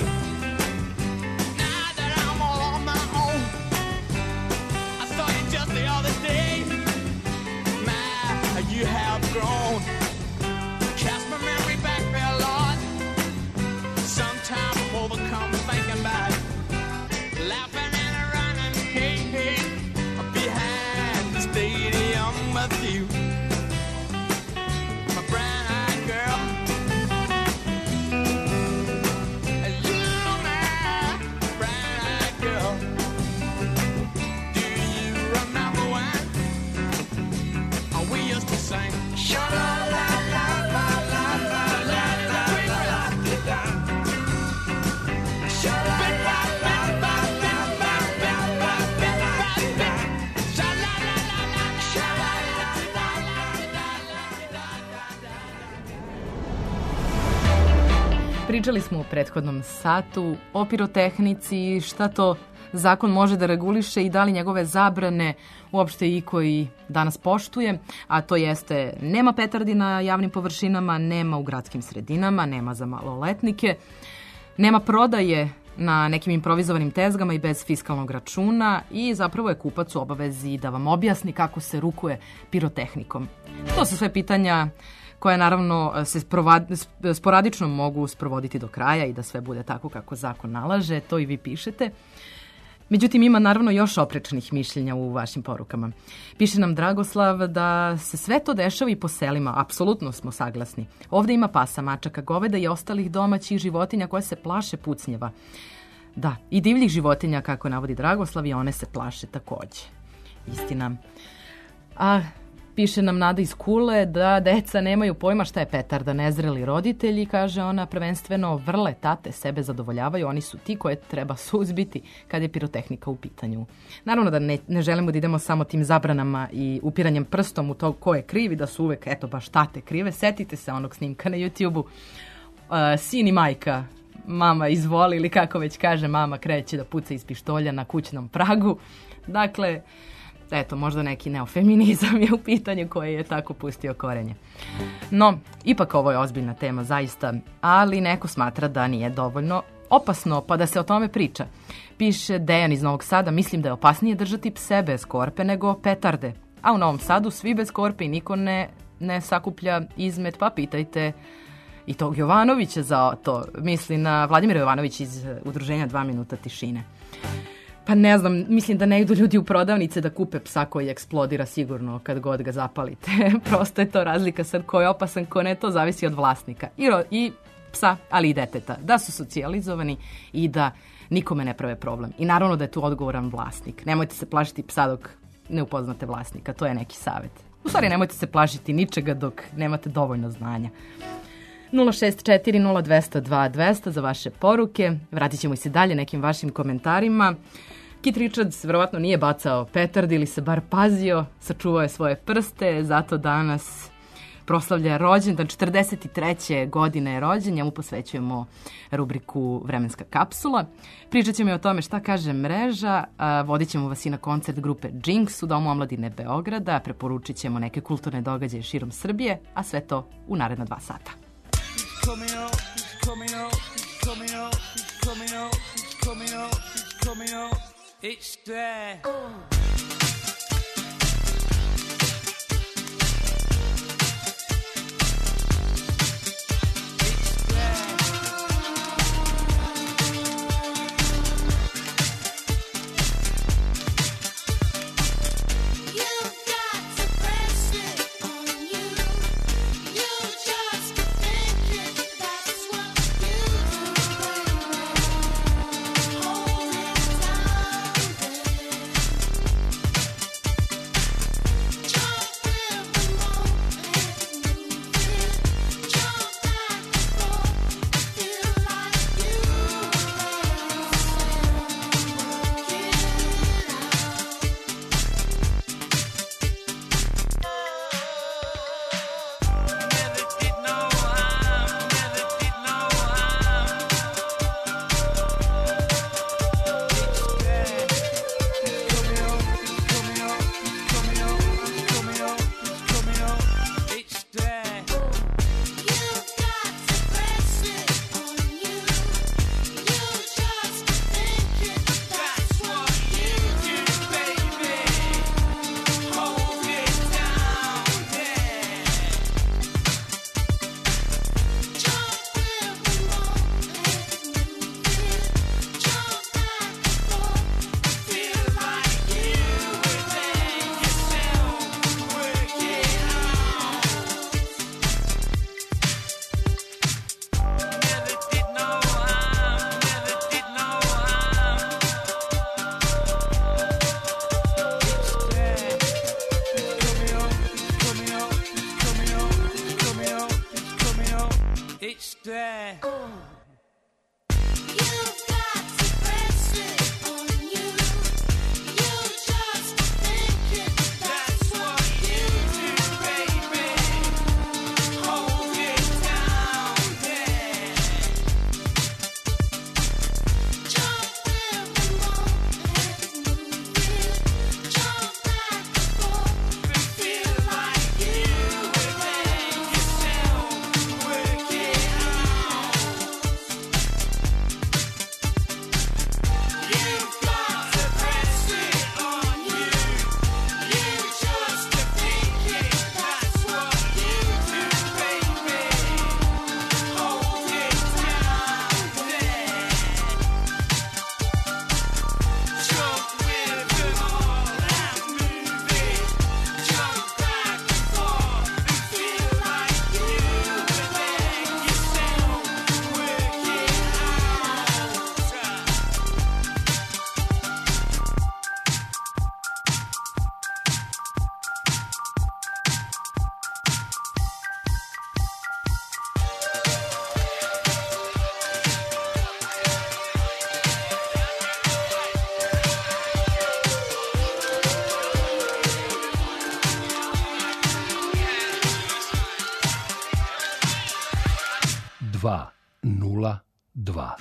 The other day, my, you have grown. Cast my memory back there, Lord. Sometimes I'm overcome thinking about it. Laughing and running, hey, hey, behind the stadium with you. My brown-eyed girl. You, my brown-eyed girl. Sing. Pričali smo u prethodnom satu o pirotehnici, šta to zakon može da reguliše i da li njegove zabrane uopšte i koji danas poštuje, a to jeste nema petardi na javnim površinama, nema u gradskim sredinama, nema za maloletnike, nema prodaje na nekim improvizovanim tezgama i bez fiskalnog računa i zapravo je kupac u obavezi da vam objasni kako se rukuje pirotehnikom. To su sve pitanja koje naravno se sporadično mogu sprovoditi do kraja i da sve bude tako kako zakon nalaže, to i vi pišete. Međutim, ima naravno još oprečnih mišljenja u vašim porukama. Piše nam Dragoslav da se sve to dešava i po selima, apsolutno smo saglasni. Ovde ima pasa, mačaka, goveda i ostalih domaćih životinja koje se plaše pucnjeva. Da, i divljih životinja, kako navodi Dragoslav, i one se plaše takođe. Istina. A piše nam Nada iz Kule da deca nemaju pojma šta je petarda, nezreli roditelji, kaže ona, prvenstveno vrle tate sebe zadovoljavaju, oni su ti koje treba suzbiti kad je pirotehnika u pitanju. Naravno da ne, ne želimo da idemo samo tim zabranama i upiranjem prstom u to ko je kriv i da su uvek, eto, baš tate krive. Setite se onog snimka na YouTube-u, uh, sin i majka, mama izvoli ili kako već kaže, mama kreće da puca iz pištolja na kućnom pragu. Dakle, eto, možda neki neofeminizam je u pitanju koji je tako pustio korenje. No, ipak ovo je ozbiljna tema, zaista, ali neko smatra da nije dovoljno opasno, pa da se o tome priča. Piše Dejan iz Novog Sada, mislim da je opasnije držati pse bez korpe nego petarde. A u Novom Sadu svi bez korpe i niko ne, ne sakuplja izmet, pa pitajte i tog Jovanovića za to. Misli na Vladimira Jovanović iz udruženja Dva minuta tišine. Pa ne znam, mislim da ne idu ljudi u prodavnice da kupe psa koji eksplodira sigurno kad god ga zapalite. Prosto je to razlika sad ko je opasan, ko ne, to zavisi od vlasnika. I, ro, i psa, ali i deteta. Da su socijalizovani i da nikome ne prave problem. I naravno da je tu odgovoran vlasnik. Nemojte se plašiti psa dok ne upoznate vlasnika, to je neki savjet. U stvari, nemojte se plašiti ničega dok nemate dovoljno znanja. nula šest četiri nula dva zero dva dva zero zero za vaše poruke. Vratit ćemo i se dalje nekim vašim komentarima. Kit Richards verovatno nije bacao petard ili se bar pazio, sačuvao je svoje prste, zato danas proslavlja rođendan, četrdeset treće godine je rođen, njemu posvećujemo rubriku Vremenska kapsula. Pričat ćemo i o tome šta kaže mreža, a, vodit ćemo vas i na koncert grupe Jinx u Domu omladine Beograda, preporučit ćemo neke kulturne događaje širom Srbije, a sve to u naredna dva sata. Coming up, he's coming up, he's coming up, he's coming up, he's coming up, he's coming up. It's there. dva nula dva.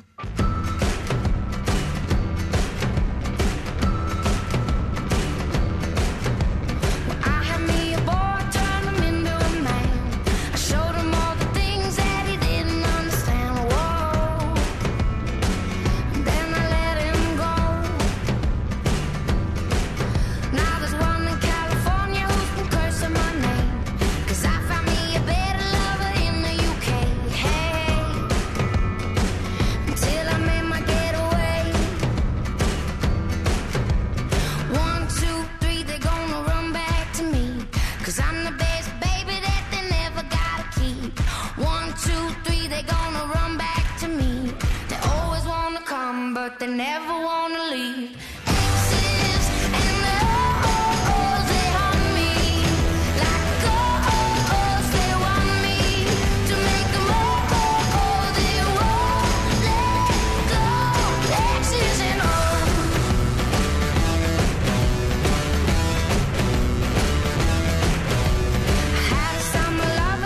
They never wanna leave. Summer love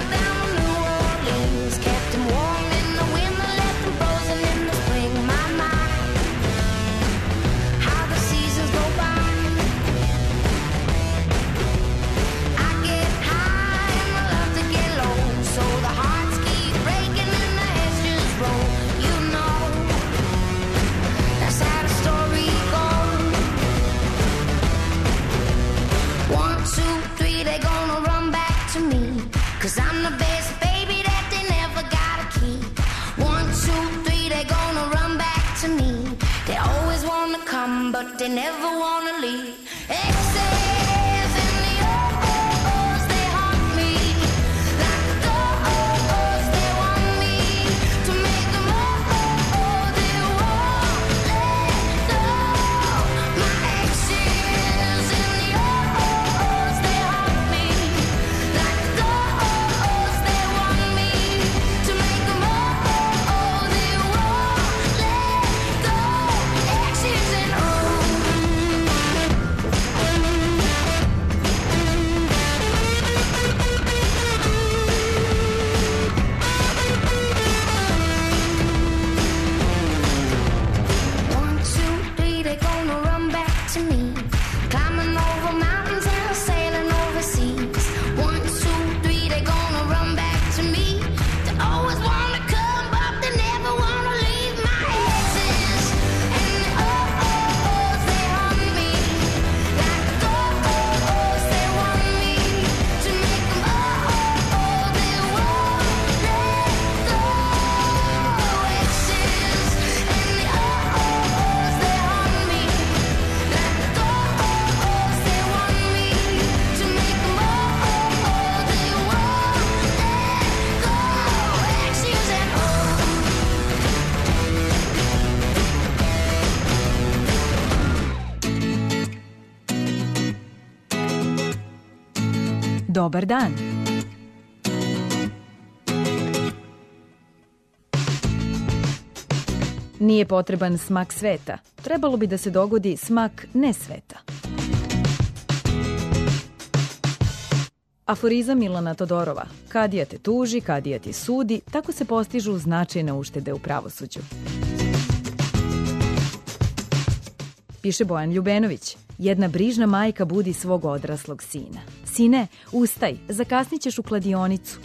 but they never wanna leave. Exes in the O's, they haunt me like ghosts. They want me to make them all. They won't let go. My exes in the O's, they haunt me like ghosts. They want me to make them all. They won't let go. Exes and one, two, three, they gonna run back to me. Climbing over mountains and sailing overseas. One, two, three, they gonna run back to me. They always wanna come, but they never wanna leave. My exes and the O's, they haunt me like ghosts. They want me to make them all. They won't let go. Exes and the O's, they haunt me like ghosts. They want me to make them all. They won't let go. Exes and Dobar dan. Nije potreban smak sveta. Trebalo bi da se dogodi smak ne sveta. Aforizam Milana Todorova. Kadija te tuži, kadija ti sudi, tako se postižu značajne uštede u pravosuđu. Piše Bojan Ljubenović. Jedna brižna majka budi svog odraslog sina. Sine, ustaj, zakasnit ćeš u kladionicu.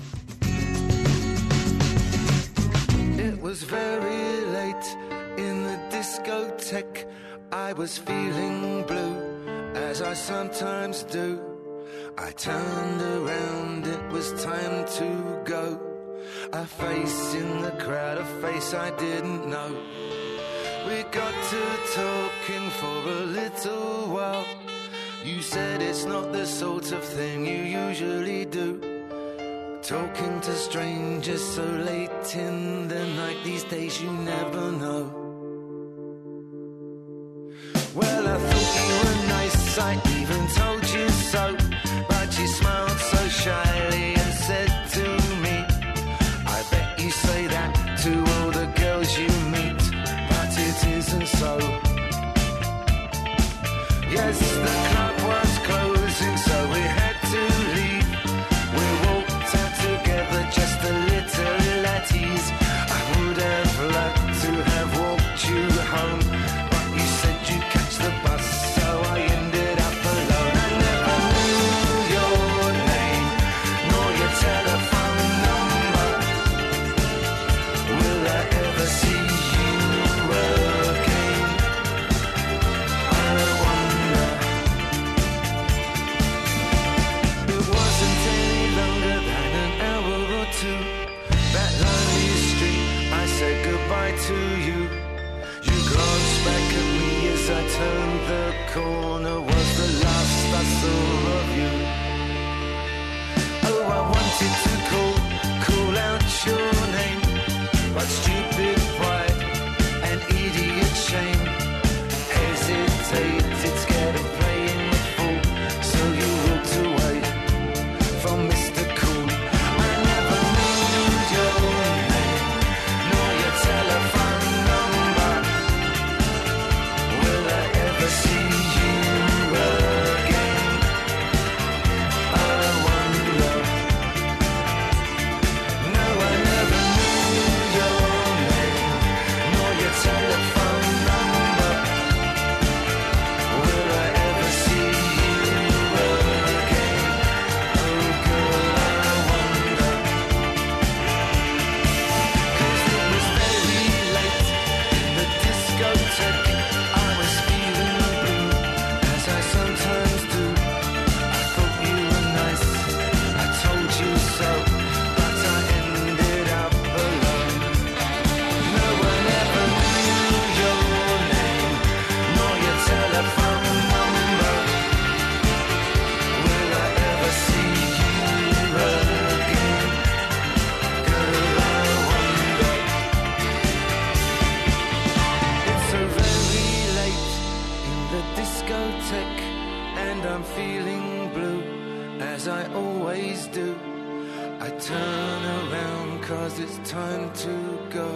It was very late in the discotheque. I was feeling blue, as I sometimes do. I turned around, it was time to go. A face in the crowd, a face I didn't know. We got to talking for a little while. You said it's not the sort of thing you usually do. Talking to strangers so late in the night, these days you never know. Well, I thought you were nice, I even told you so. But you smiled so shyly and said to me, I bet you say that to all the girls you meet. But it isn't so. Yes, the club was closing, so we had to leave. We walked out together just a little at ease. I would have loved to have walked you home, but you said you'd catch the bus, so I ended up alone. I never knew your name, nor your telephone number. Will I ever see you again? I wonder. It wasn't any longer than an hour or two. That lonely street, I said goodbye to you. You glanced back at me as I turned the corner. Was the last I saw of you. Oh, I wanted to call, call out your name, but stupid pride and idiot shame hesitated, scared of playing the fool. So you walked away from Mister Cool. I never knew your name, nor your telephone number. Will I ever see you again? I wonder. No, I never knew your name, time to go.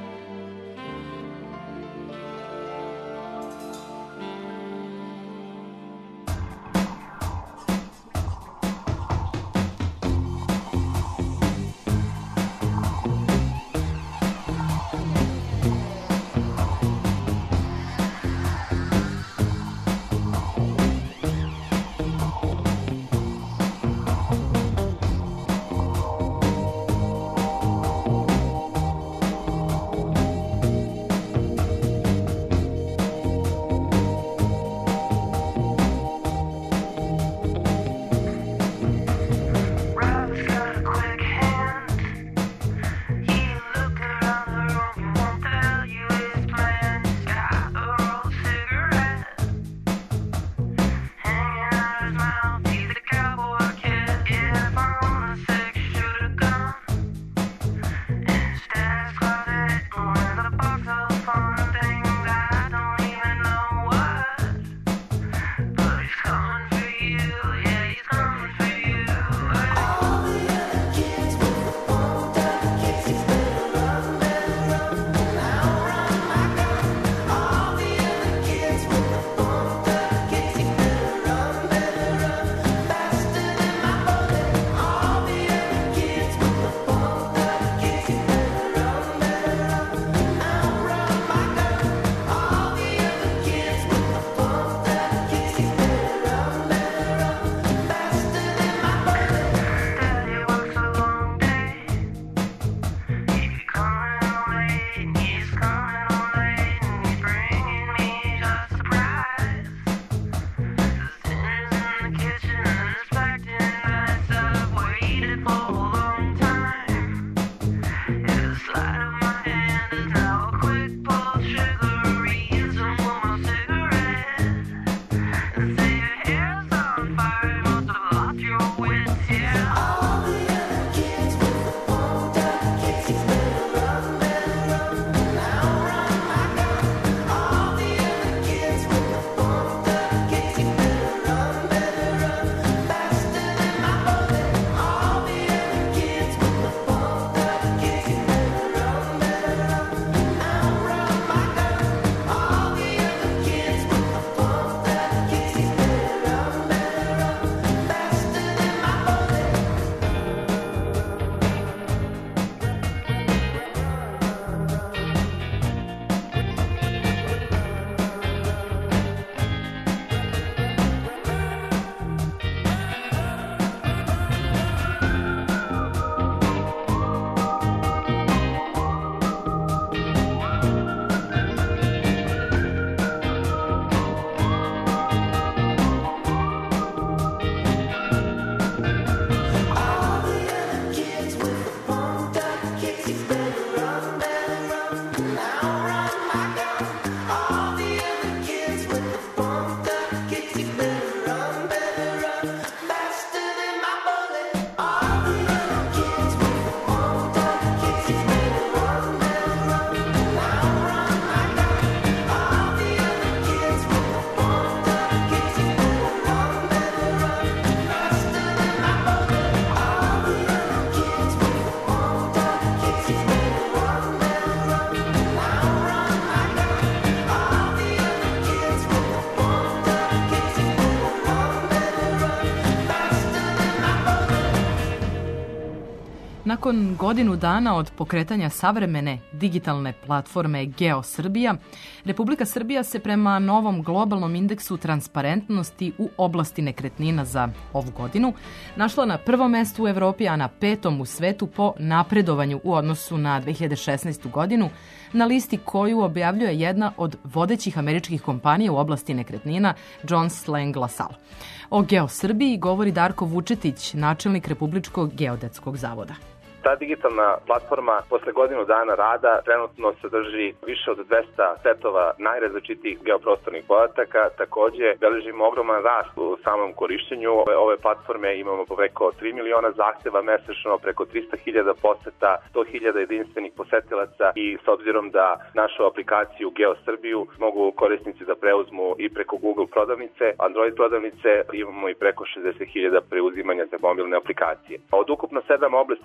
Nakon godinu dana od pokretanja savremene digitalne platforme GeoSrbija, Republika Srbija se prema novom globalnom indeksu transparentnosti u oblasti nekretnina za ovu godinu našla na prvom mestu u Evropi, a na petom u svetu po napredovanju u odnosu na dve hiljade šesnaestu godinu, na listi koju objavljuje jedna od vodećih američkih kompanija u oblasti nekretnina, Jones Lang LaSalle. O GeoSrbiji govori Darko Vučetić, načelnik Republičkog geodetskog zavoda. Ta digitalna platforma posle godinu dana rada trenutno sadrži više od dvesta setova najrazličitijih geoprostornih podataka. Takođe, beležimo ogroman rast u samom korišćenju ove platforme. Imamo preko tri miliona zahteva mesečno, preko trista hiljada poseta, sto hiljada jedinstvenih posetilaca i s obzirom da našu aplikaciju GeoSrbiju mogu korisnici da preuzmu i preko Google prodavnice, Android prodavnice, imamo i preko šezdeset hiljada preuzimanja za mobilne aplikacije. Od ukupno sedam oblasti koje indeks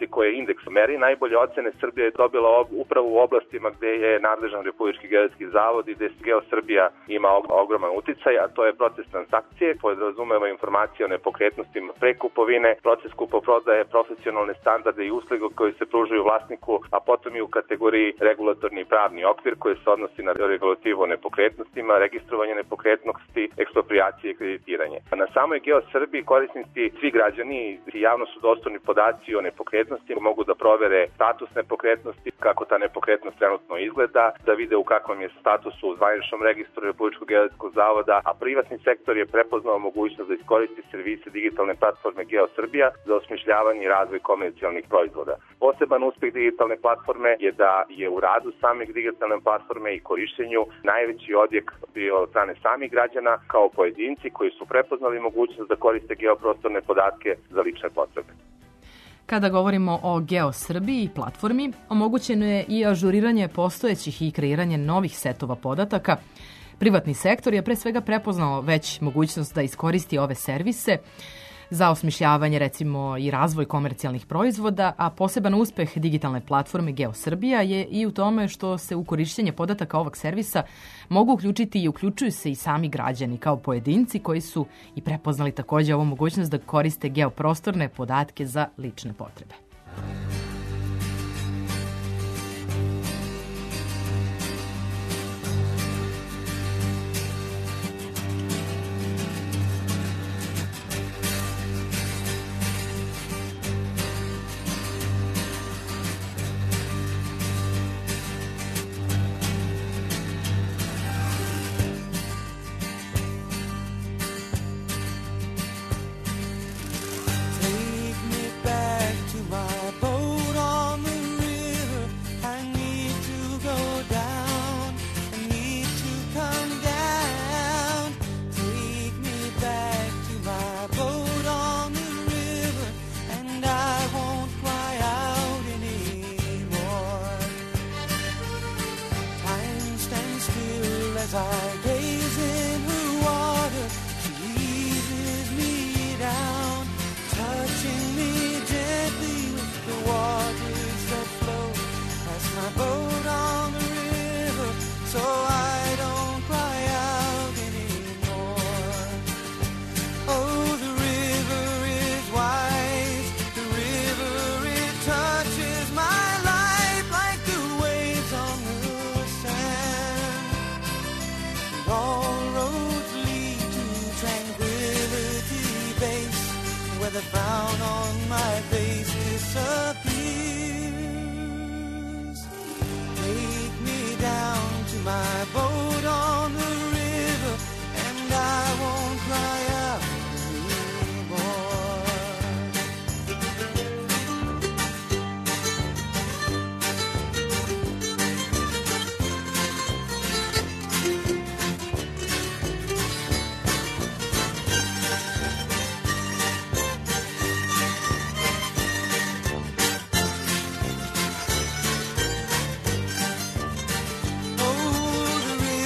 indeks meri. Najbolje ocene Srbija je dobila upravo u oblastima gde je nadležan Republički geodetski zavod i gde GeoSrbija ima ogroman uticaj, a to je proces transakcije, podrazumeva informacije o nepokretnostima pre kupovine, proces kupoprodaje, profesionalne standarde i usluge koje se pružaju vlasniku, a potom i u kategoriji regulatorni i pravni okvir koji se odnosi na regulativu o nepokretnostima, registrovanje nepokretnosti, ekspropriacije i kreditiranje. Na samoj GeoSrbiji korisnici, svi građani i javno su dostupni podaci o nepokretnosti, mogu da provere status nepokretnosti, kako ta nepokretnost trenutno izgleda, da vide u kakvom je statusu u zvaničnom registru Republičkog geodetskog zavoda, a privatni sektor je prepoznao mogućnost da iskoristi servise digitalne platforme GeoSrbija za osmišljavanje i razvoj komercijalnih proizvoda. Poseban uspeh digitalne platforme je da je u radu same digitalne platforme i korišćenju najveći odjek bio od strane samih građana kao pojedinci koji su prepoznali mogućnost da koriste geoprostorne podatke za lične potrebe. Kada govorimo o GeoSrbiji i platformi, omogućeno je i ažuriranje postojećih i kreiranje novih setova podataka. Privatni sektor je pre svega prepoznao već mogućnost da iskoristi ove servise za osmišljavanje, recimo, i razvoj komercijalnih proizvoda, a poseban uspeh digitalne platforme GeoSrbija je i u tome što se u korišćenje podataka ovog servisa mogu uključiti i uključuju se i sami građani kao pojedinci koji su i prepoznali takođe ovu mogućnost da koriste geoprostorne podatke za lične potrebe. As I gaze in her water, she eases me down, touching me gently with the waters that flow past my boat on the river, so I don't cry out anymore. Oh, the river is wise, the river, it touches my life like the waves on the sand. All roads lead to Tranquility Base, where the frown on my face disappears. Take me down to my boat on the river, and I won't cry out anymore. Oh, the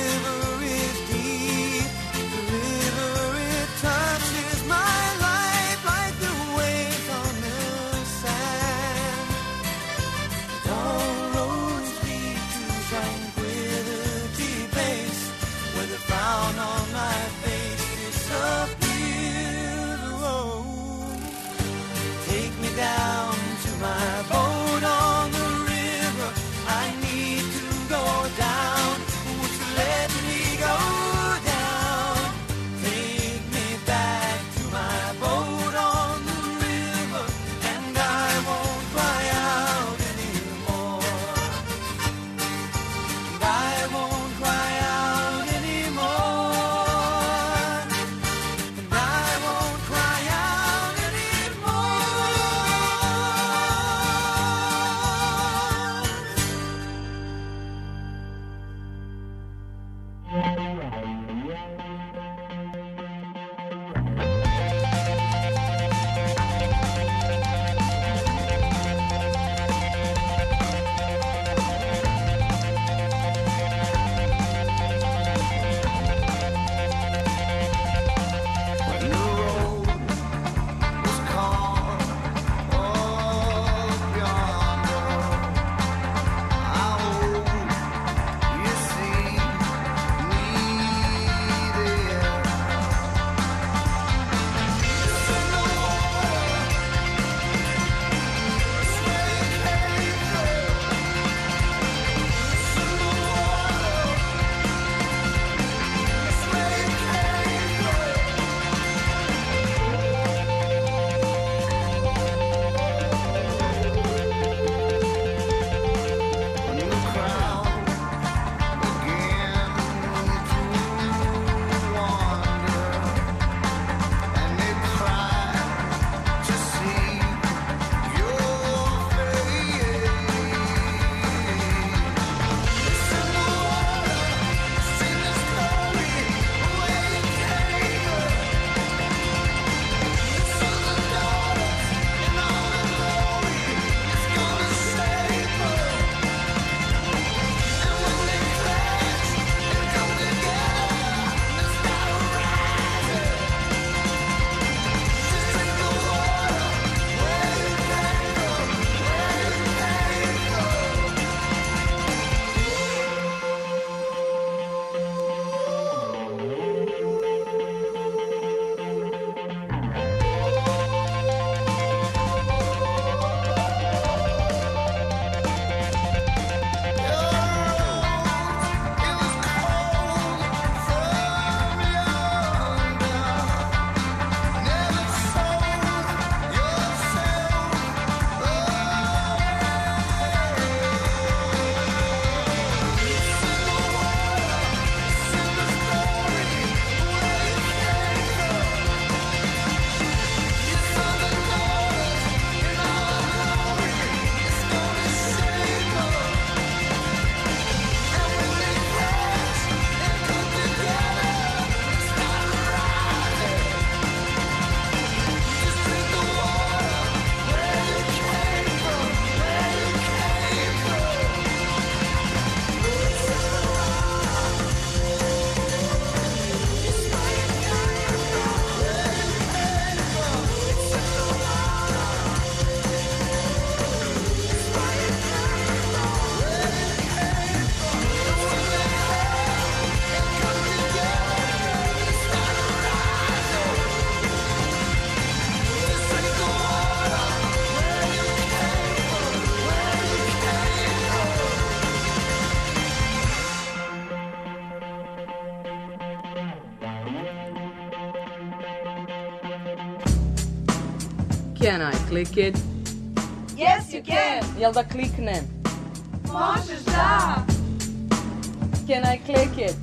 Can I click it? Yes, you can. Jel da kliknem? Možeš da. Can I click it?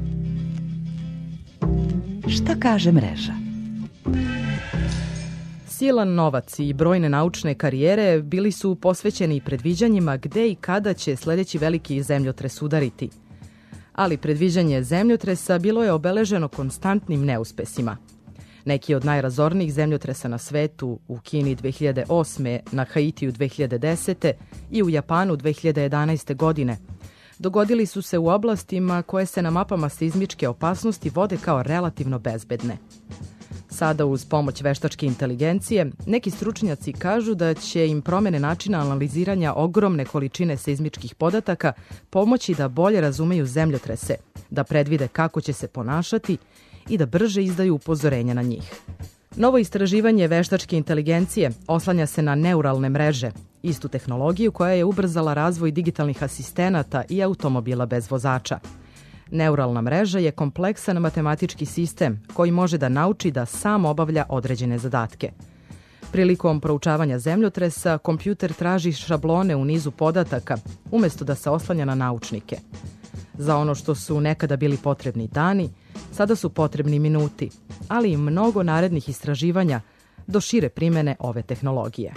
Šta kaže mreža? Silan novac i brojne naučne karijere bili su posvećeni predviđanjima gde i kada će sledeći veliki zemljotres udariti. Ali predviđanje zemljotresa bilo je obeleženo konstantnim neuspesima. Neki od najrazornijih zemljotresa na svetu, u Kini dve hiljade osme, na Haitiju dve hiljade desete i u Japanu dve hiljade jedanaeste. godine, dogodili su se u oblastima koje se na mapama seizmičke opasnosti vode kao relativno bezbedne. Sada, uz pomoć veštačke inteligencije, neki stručnjaci kažu da će im promene načina analiziranja ogromne količine seizmičkih podataka pomoći da bolje razumeju zemljotrese, da predvide kako će se ponašati i da brže izdaju upozorenja na njih. Novo istraživanje veštačke inteligencije oslanja se na neuralne mreže, istu tehnologiju koja je ubrzala razvoj digitalnih asistenata i automobila bez vozača. Neuralna mreža je kompleksan matematički sistem koji može da nauči da sam obavlja određene zadatke. Prilikom proučavanja zemljotresa, kompjuter traži šablone u nizu podataka, umesto da se oslanja na naučnike. Za ono što su nekada bili potrebni dani, sada su potrebni minuti, ali i mnogo narednih istraživanja do šire primene ove tehnologije.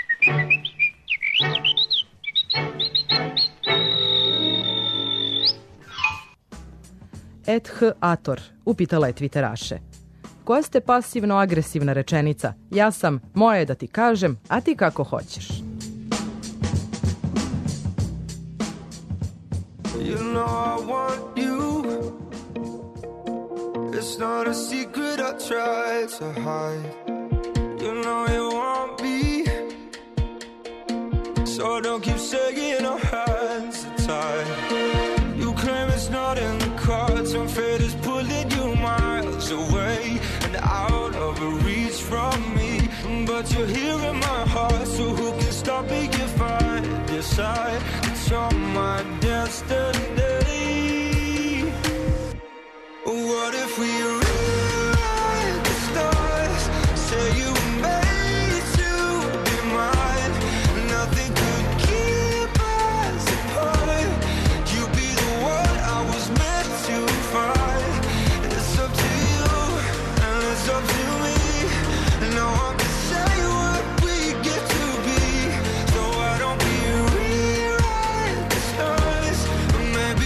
Et H. Ator upitala je Twitteraše: koja ste pasivno-agresivna rečenica? Ja sam, moje je da ti kažem, a ti kako hoćeš. You know I want you. It's not a secret I try to hide. You know you want me. So don't keep saying our hands are tied. You claim it's not in the cards, and fate is pulling you miles away and out of reach from me. But you're here in my heart, so who can stop me if I decide that you're my destiny? What if we rewrite the stars? Say you were made to be mine. Nothing could keep us apart. You be the one I was meant to find. It's up to you and it's up to me. No one can say what we get to be. So why don't we rewrite the stars? Maybe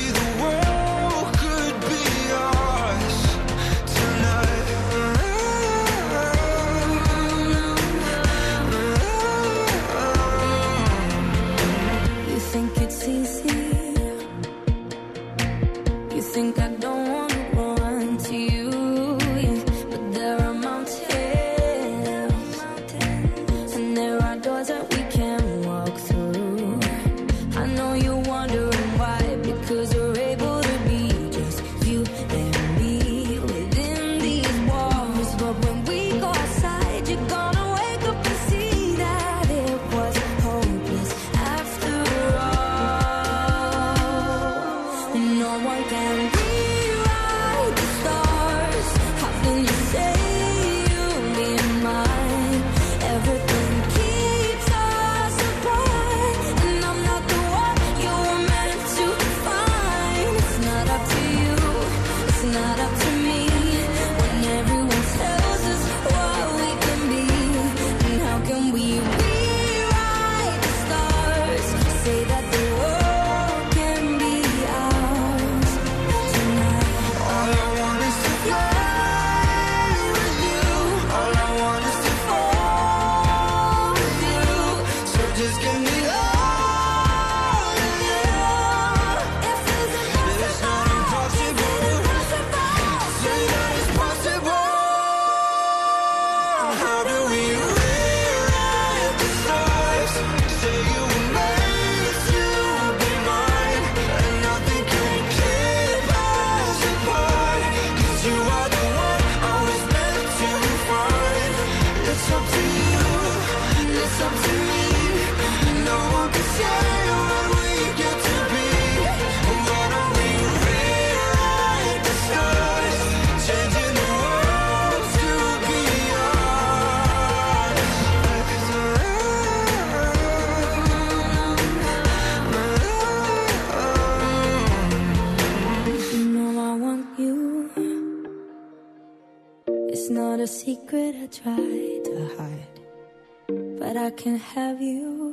not a secret I try to hide, but I can't have you.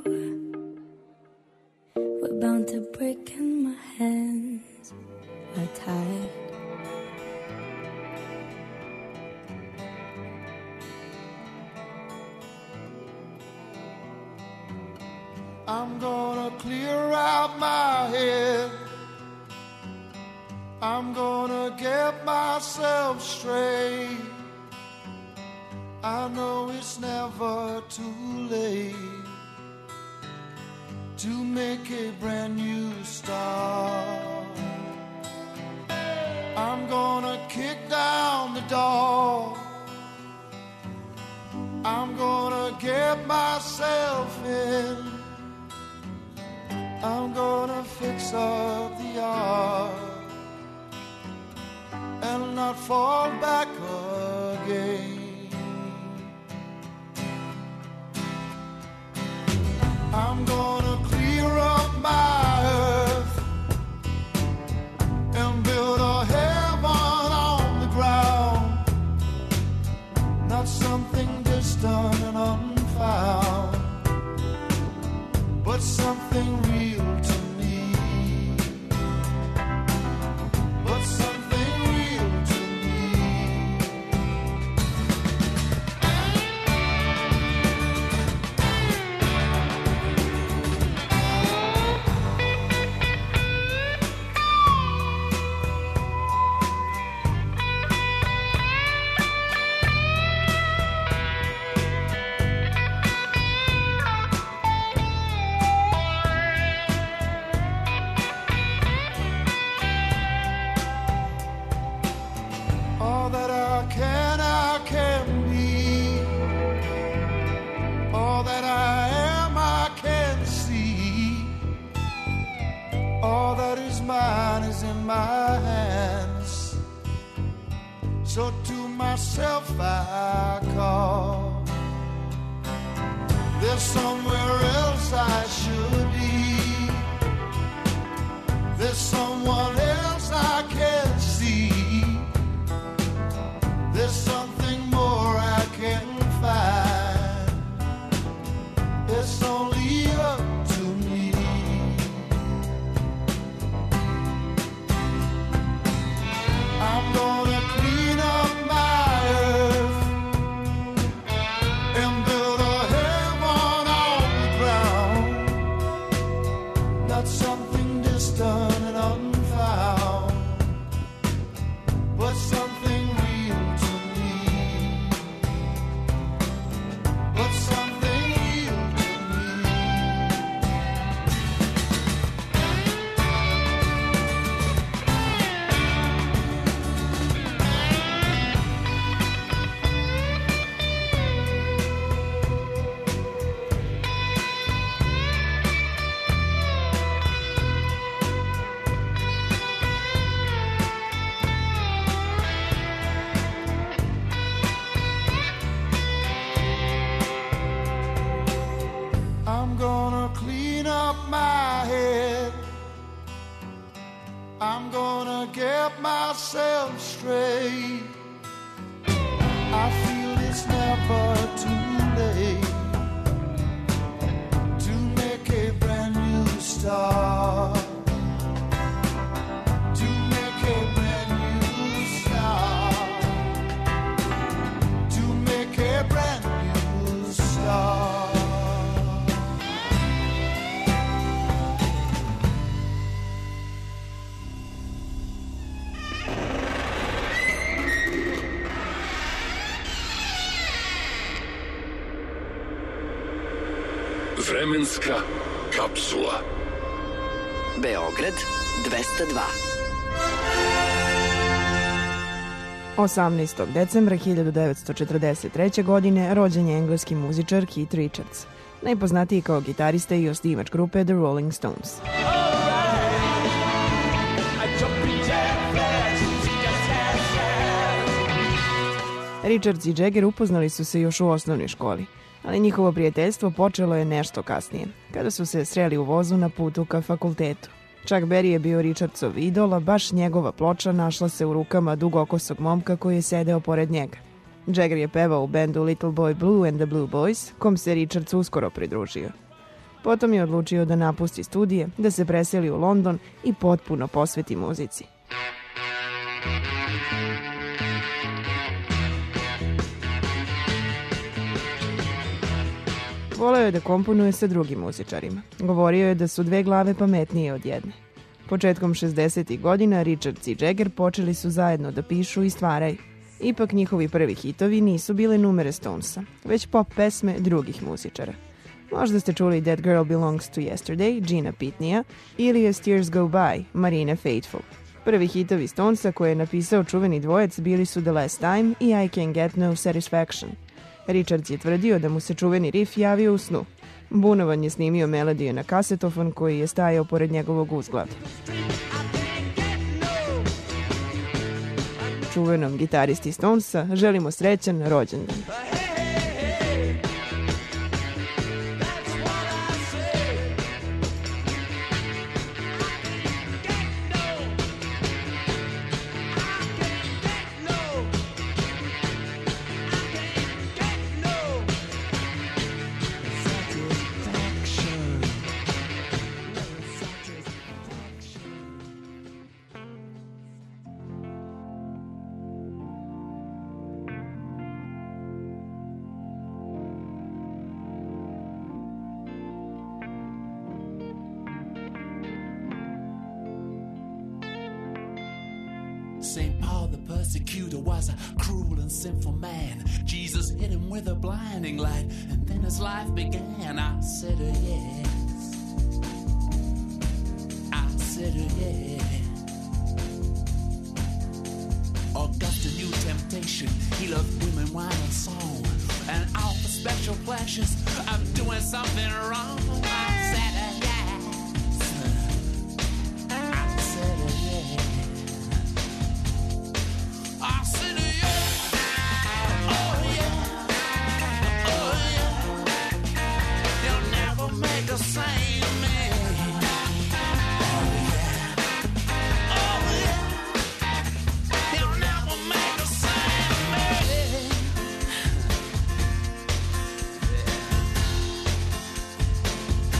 We're bound to break and my hands are tied. I'm gonna clear out my head. I'm gonna get myself straight. I know it's never too late to make a brand new start. I'm gonna kick down the door. I'm gonna get myself in. I'm gonna fix up the yard and not fall back again. I'm gonna clear up my earth and build a heaven on the ground, not something distant and unfound, but something real to me, but something real to me. All that I can, I can be. All that I am, I can see. All that is mine is in my hands. So to myself I call. There's somewhere else I should be. There's someone else I can see. There's something more I can find. It's only up to me. I'm gonna clean up my earth and build a heaven on the ground, not something distant and unfound, but something real to me, but something real to me. I'm gonna clean up my head. I'm gonna get myself straight. I feel it's never too late to make a brand new start. To make a brand new start. To make a brand new start. Vremenska kapsula. Beograd dvesta dva. osamnaestog decembra hiljadu devetsto četrdeset treće. godine rođen je engleski muzičar Keith Richards, najpoznatiji kao gitarista i osnivač grupe The Rolling Stones. Richards i Jagger upoznali su se još u osnovnoj školi, ali njihovo prijateljstvo počelo je nešto kasnije, kada su se sreli u vozu na putu ka fakultetu. Chuck Berry je bio Richardsov idol, a baš njegova ploča našla se u rukama dugokosog momka koji je sedeo pored njega. Jagger je pevao u bendu Little Boy Blue and the Blue Boys, kom se Richards uskoro pridružio. Potom je odlučio da napusti studije, da se preseli u London i potpuno posveti muzici. Voleo je da komponuje sa drugim muzičarima. Govorio je da su dve glave pametnije od jedne. Početkom šezdesetih godina Richards i Jagger počeli su zajedno da pišu i stvaraju. Ipak njihovi prvi hitovi nisu bile numere Stonesa, već pop pesme drugih muzičara. Možda ste čuli That Girl Belongs to Yesterday, Gina Pitneya, ili As Tears Go By, Marine Faithfull. Prvi hitovi Stonesa koje je napisao čuveni dvojec bili su The Last Time i I Can Get No Satisfaction. Richards je tvrdio da mu se čuveni riff javio u snu. Bunovan je snimio melodiju na kasetofon koji je stajao pored njegovog uzglavlja. Čuvenom gitaristi Stonesa želimo srećan rođendan. Saint Paul the persecutor was a cruel and sinful man. Jesus hit him with a blinding light, and then his life began. I said a yes. I said a yes. Augustine knew temptation. He loved women, wine, and song, and all the special pleasures of doing something wrong. I said a yes. I said a yes. I said a yes. Oh yeah. Oh yeah. They'll never make a sane man. Oh yeah. Oh yeah. They'll never make a sane man.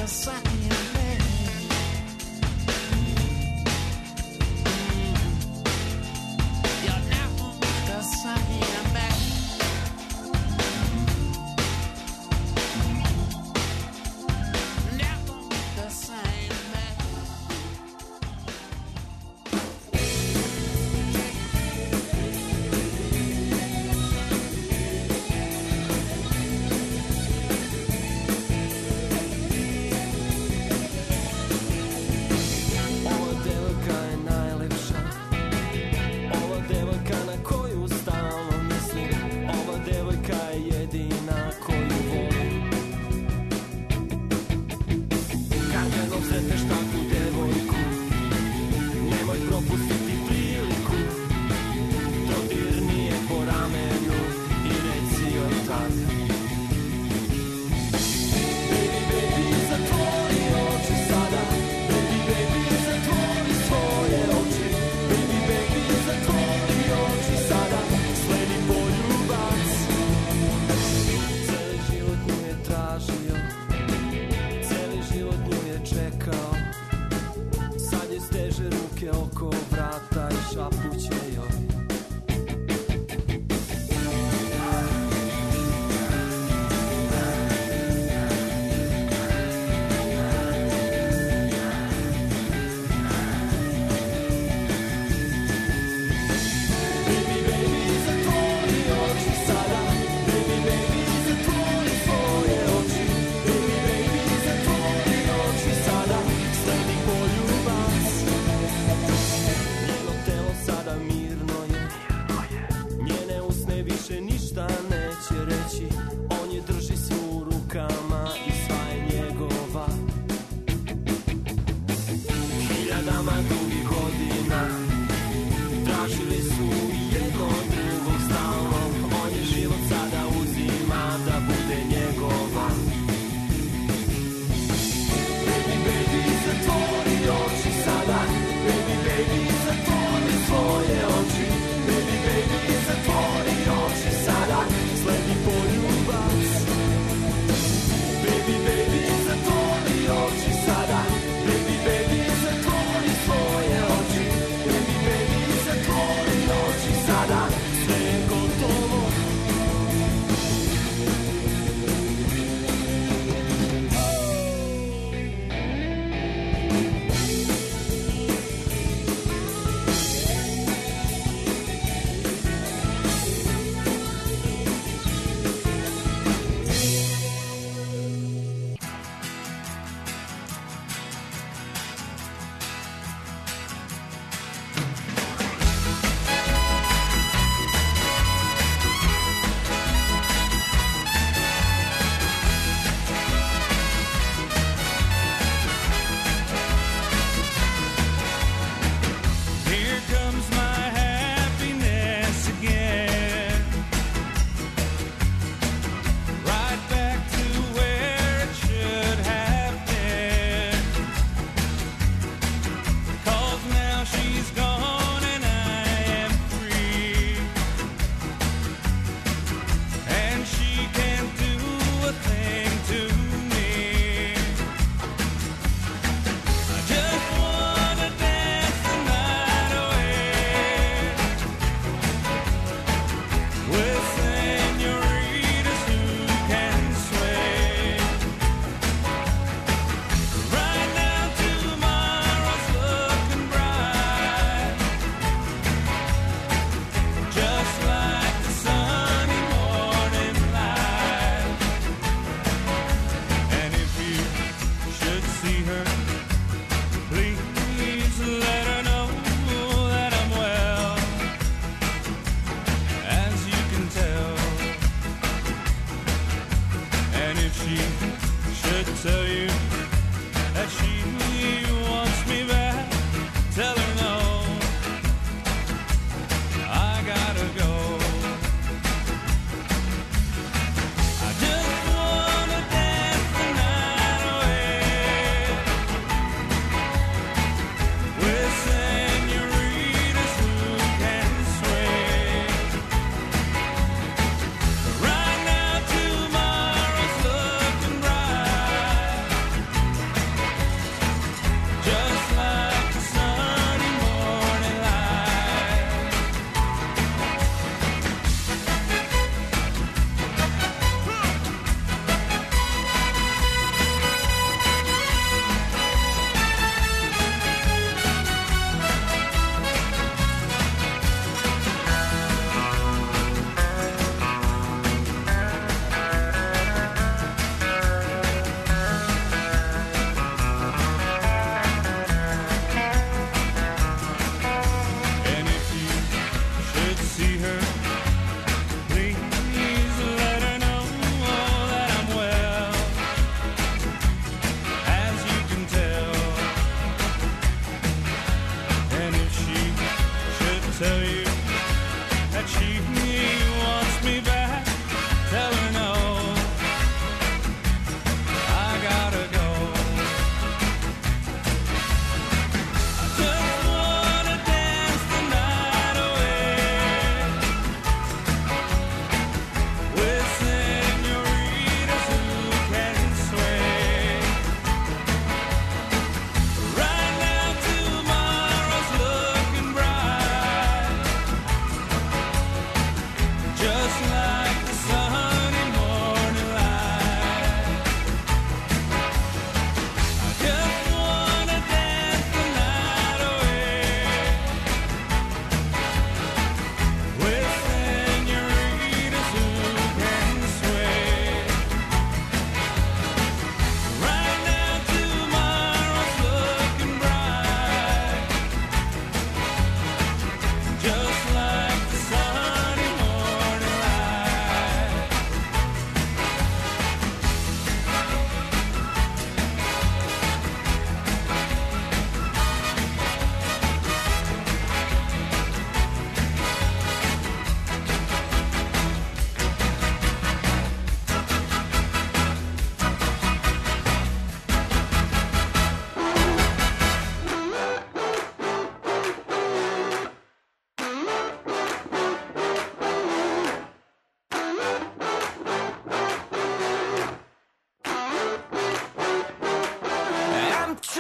Right now tomorrow's looking bright.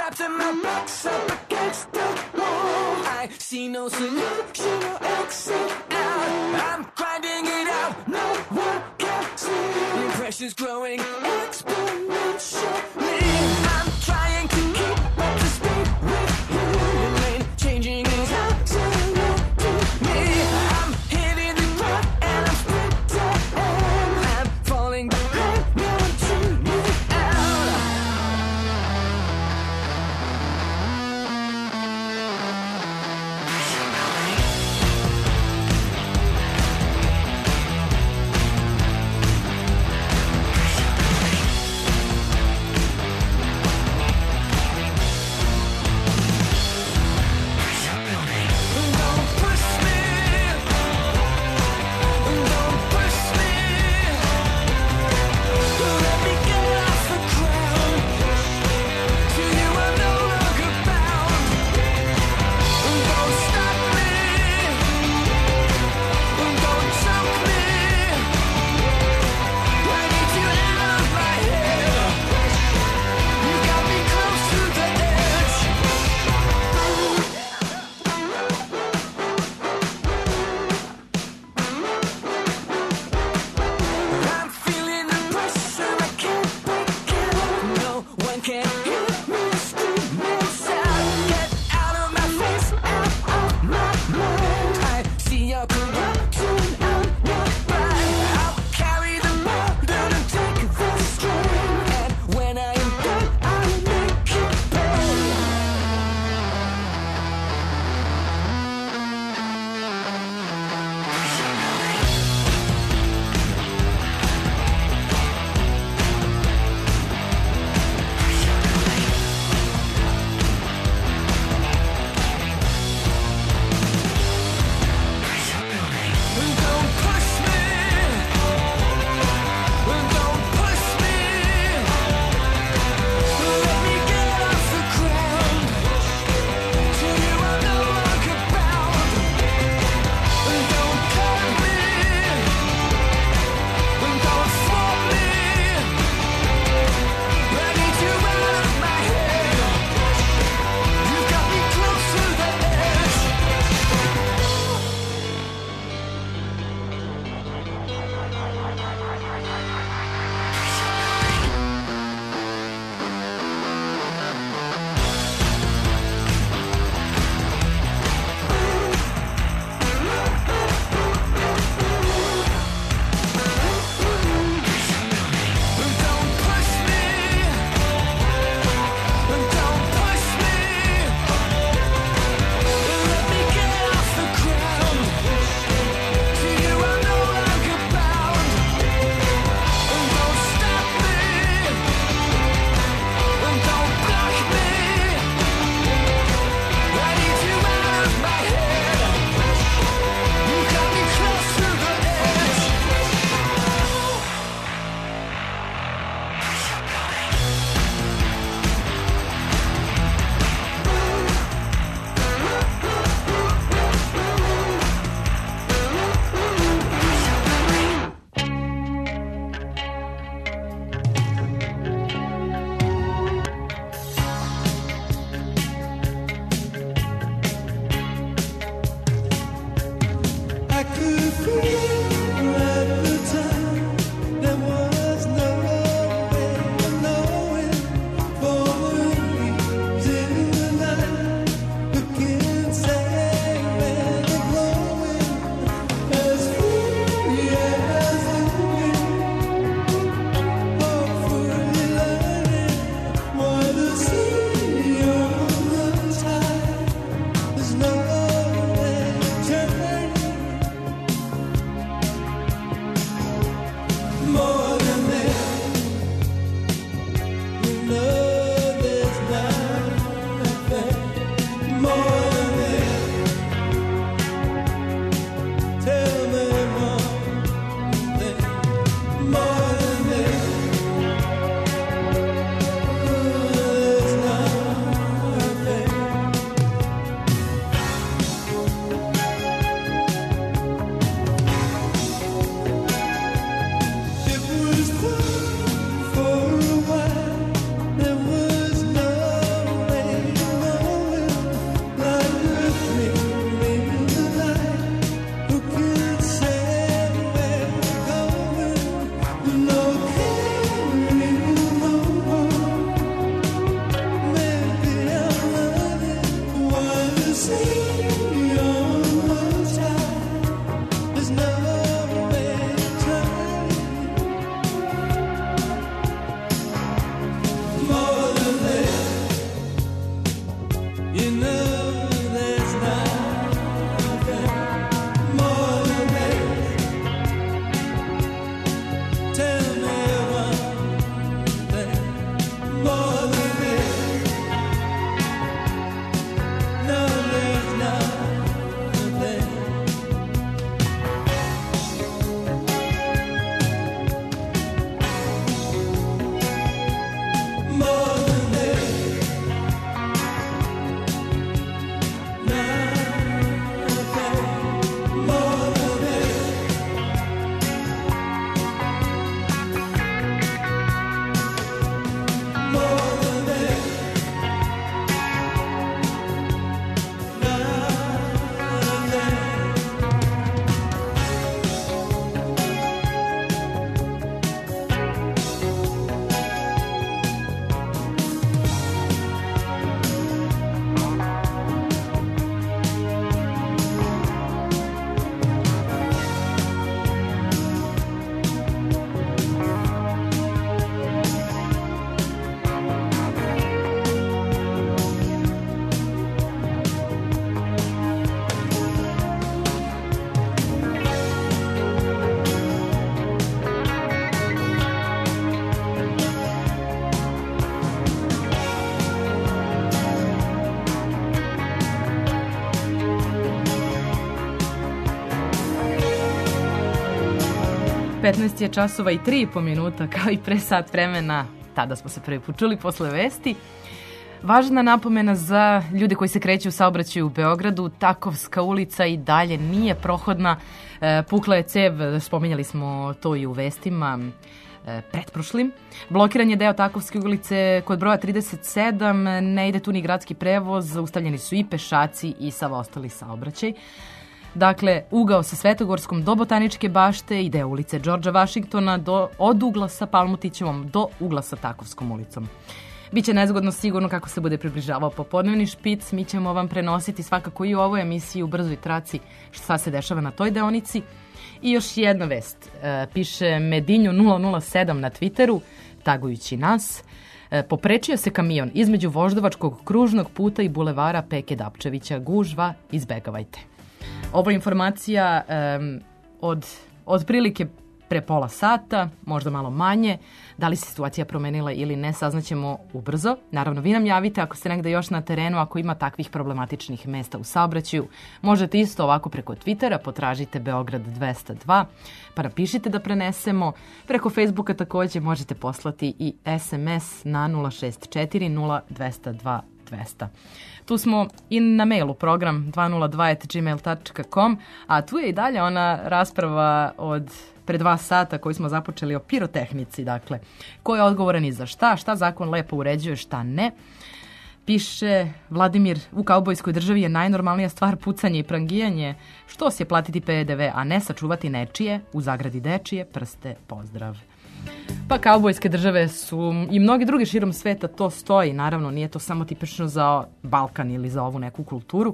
trapped in my box up against the wall. I see no solution or exit out. I'm grinding it out, no one can see. The impression's growing exponentially. I'm trying to keep up to speed with you. Your lane changing is absolute to me. I'm hitting the ground and I'm sprinting. I'm falling behind, no one tuning me out. petnaest je časova i tri i po minuta, kao i pre sat vremena. Tada smo se prvi put čuli posle vesti. Važna napomena za ljude koji se kreću u saobraćaju u Beogradu, Takovska ulica i dalje nije prohodna. E, pukla je cev, spominjali smo to i u vestima e, pretprošlim. Blokiran je deo Takovske ulice kod broja trideset sedam, ne ide tu ni gradski prevoz, zaustavljeni su i pešaci i sav ostali saobraćaj. Dakle, ugao sa Svetogorskom do Botaničke bašte i deo ulice Đorđa Vašingtona do, od ugla sa Palmutićevom do ugla sa Takovskom ulicom. Biće nezgodno sigurno kako se bude približavao popodnevni špic. Mi ćemo vam prenositi svakako i u ovoj emisiji u brzoj traci šta se dešava na toj deonici. I još jedna vest. E, piše Medinju nula nula sedam na Twitteru, tagujući nas. E, poprečio se kamion između Voždovačkog kružnog puta i bulevara Peke Dapčevića. Gužva, izbegavajte. Ovo je informacija um, od, od prilike pre pola sata, možda malo manje. Da li se situacija promenila ili ne, saznaćemo ubrzo. Naravno, vi nam javite ako ste negde još na terenu, ako ima takvih problematičnih mesta u saobraćaju. Možete isto ovako preko Twittera, potražite Beograd dvesta dva, pa napišite da prenesemo. Preko Facebooka takođe možete poslati i es em es na nula šest četiri nula dvesta dva dvesta. Tu smo i na mailu program dva nula dva at gmail tačka com, a tu je i dalje ona rasprava od pre dva sata koju smo započeli o pirotehnici, dakle, ko je odgovoran i za šta, šta zakon lepo uređuje, šta ne. Piše Vladimir, u kaubojskoj državi je najnormalnija stvar pucanje i prangijanje, što se platiti pe de ve, a ne sačuvati nečije, u zagradi dečije, prste, pozdrav. Pa kaubojske države su i mnogi drugi širom sveta, to stoji, naravno nije to samo tipično za Balkan ili za ovu neku kulturu,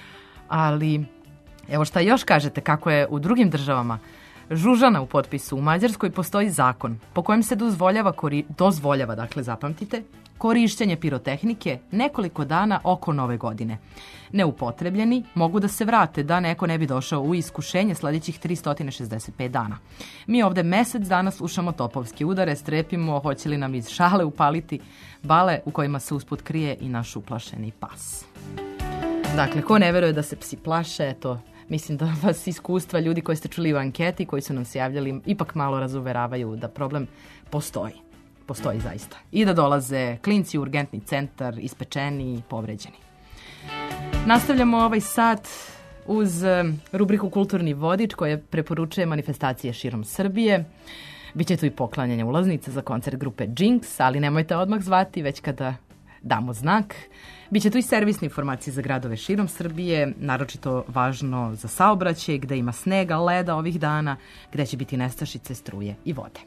ali evo šta još kažete kako je u drugim državama. Žužana u potpisu. U Mađarskoj postoji zakon po kojem se dozvoljava, kori, dozvoljava, dakle zapamtite, korišćenje pirotehnike nekoliko dana oko Nove godine. Neupotrebljeni mogu da se vrate da neko ne bi došao u iskušenje sledećih tristo šezdeset pet dana. Mi ovde mesec dana slušamo topovske udare, strepimo hoće li nam iz šale upaliti bale u kojima se usput krije i naš uplašeni pas. Dakle, ko ne veruje da se psi plaše, eto, mislim da vas iskustva ljudi koji ste čuli u anketi, koji su nam se javljali, ipak malo razuveravaju da problem postoji. Postoji zaista. I da dolaze klinci u urgentni centar, ispečeni i povređeni. Nastavljamo ovaj sat uz rubriku Kulturni vodič koja preporučuje manifestacije širom Srbije. Biće tu i poklanjanje ulaznica za koncert grupe Jinx, ali nemojte odmah zvati, već kada damo znak. Biće tu i servisne informacije za gradove širom Srbije, naročito važno za saobraćaj, gde ima snega, leda ovih dana, gde će biti nestašice struje i vode.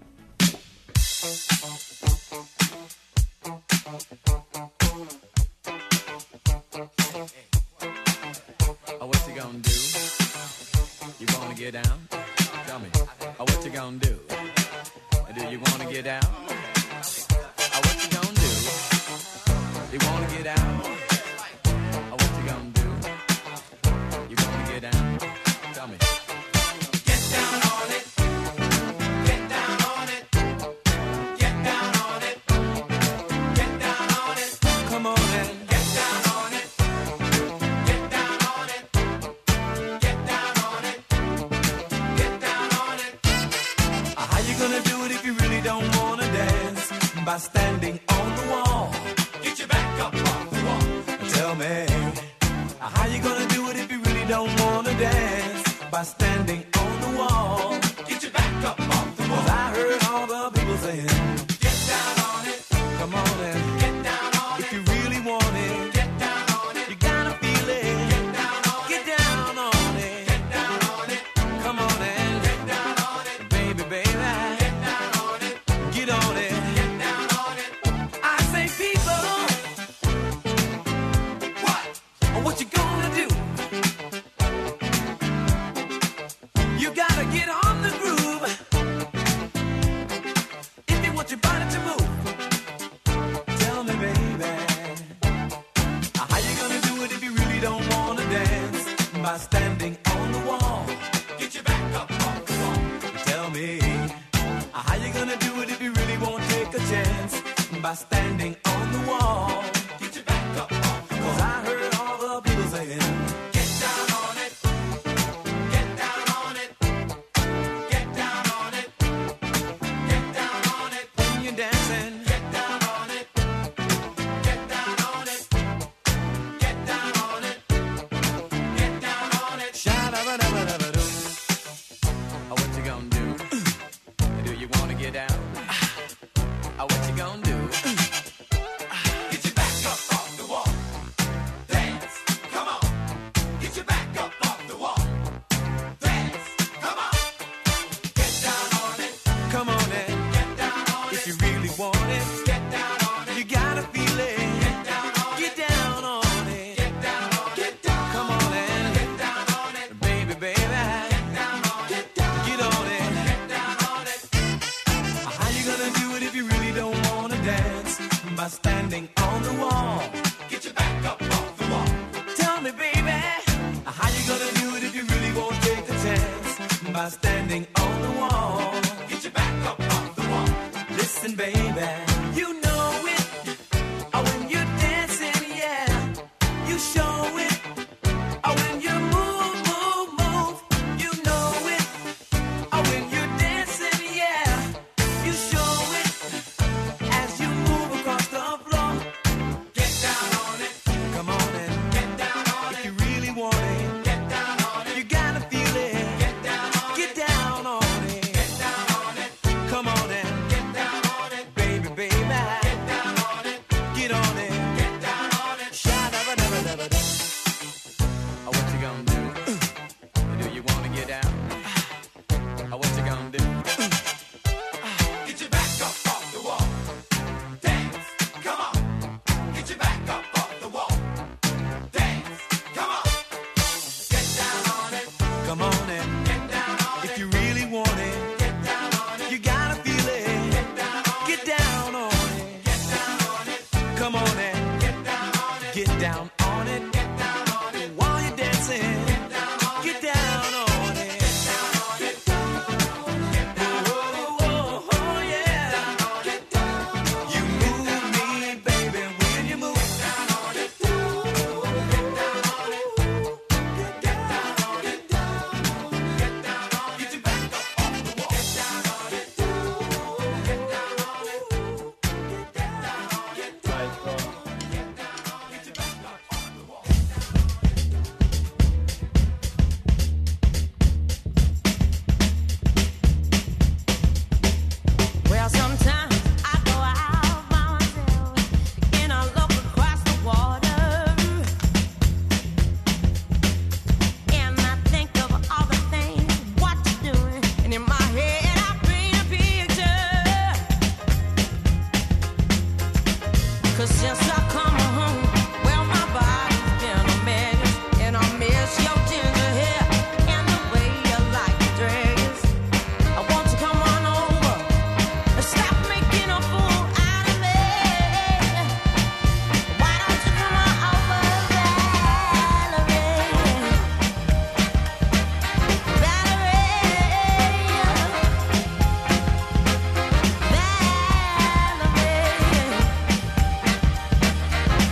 Oh, what you gonna do? You wanna get down? Tell me. Oh, what you gonna do? Do you wanna get down? Oh, what you gonna do? You wanna get out? Oh, what you gonna do? You gonna get down? Tell me. Get down on it. Get down on it. Get down on it. Get down on it. Come on and get down on it. Get down on it. Get down on it. Get down on it. How you gonna do it if you really don't wanna dance? By standing on the wall. Get your back up off the wall. Tell me, how you gonna do it if you really don't wanna dance? By standing on the wall. Get your back up off the wall. 'Cause I heard all the people saying, get down on it. Come on and get down on it. If you really want it, get down on it. You gotta feel it. Get down on it. Get down on it. Get down on it. Come on and get down on it. Baby, baby. Get down on it. Get on it. Get down on it. I say people. What? What you gonna do? You gotta get on the groove if you want your body to move. Tell me, baby, how you gonna do it if you really don't wanna dance? By standing on the wall. Get your back up off the wall. Tell me, how you gonna do it if you really won't take a chance? By standing on the wall. Get your back up off the wall. 'Cause I heard all the people saying, get down on it. Get down on it. Get down on it. standing on the wall. Get your back up off the wall. Tell me, baby, how you gonna do it if you really won't take the chance? By standing on the wall. Get your back up off the wall. Listen, baby, you know it. Oh, when you're dancing, yeah, you show it. Oh, when you move, move, move, you know it. Oh, when you're dancing, yeah, you show it. As you move across the floor, get down on it. Come on and get down on it. If you really want it, get down on it. You gotta feel it. Get down on it. Get down on it. Get down on it. Come on and get down on it, baby, baby. Get down on it. Get on it. Get down on it. Sha-da-ba-da-ba-da-ba-da. Oh, what you gonna do? Do you wanna get down? Oh, what you gonna do? Get your back up off the wall. Dance, come on. Get your back up off the wall. Dance, come on. Get down on it. Come on and get down on it. If you really want it, get down on it. You gotta feel it. Get down on it. Get down on it. Get down on it. Come on and get down on it. Get down on it. Get down on it. While you're dancing, get down on it. Get down on it. Get down on it. Get down on it. Oh, oh, oh, yeah. Get down on it. You move me, baby, when you move. Get down on it. Get down on it. Get down on it. Get down on it. Get down on it. Get down on it. Get your back up off the wall. Get down on it. Get down on it. Get down on it. Get down on it. Get down on it. Get down on it. Get your back up off the wall. Well, sometimes I go out by myself and I look across the water, and I think of all the things what you're doing, and in my head I paint a picture. 'Cause since I come home, well, my body's been a mess, and I miss your ginger hair and the way you like your dress. I want you to come on over and stop making a fool out of me. Why don't you come on over, Valerie? Valerie. Valerie.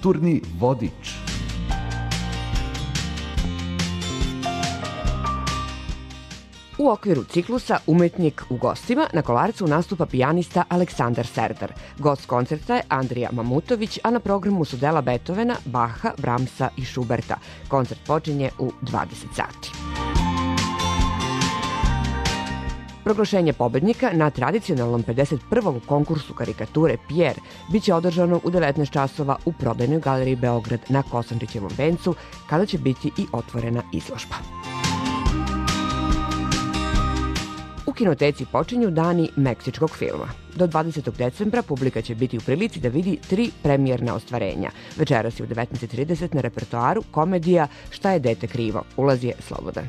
Kulturni vodič. U okviru ciklusa Umetnik u gostima na Kolarcu nastupa pijanista Aleksandar Serdar. Gost koncerta je Andrija Mamutović, a na programu su dela Beethovena, Baha, Brahmsa i Schuberta. Koncert počinje u dvadeset sati. Proglašenje pobednika na tradicionalnom pedeset prvom konkursu karikature Pierre biće održano u devetnaest časova u prodajnoj galeriji Beograd na Kosančićevom vencu, kada će biti i otvorena izložba. U kinoteci počinju dani meksičkog filma. Do dvadesetog decembra publika će biti u prilici da vidi tri premijerna ostvarenja. Večeras je u devetnaest trideset na repertoaru komedija Šta je dete krivo? Ulaz je slobodan.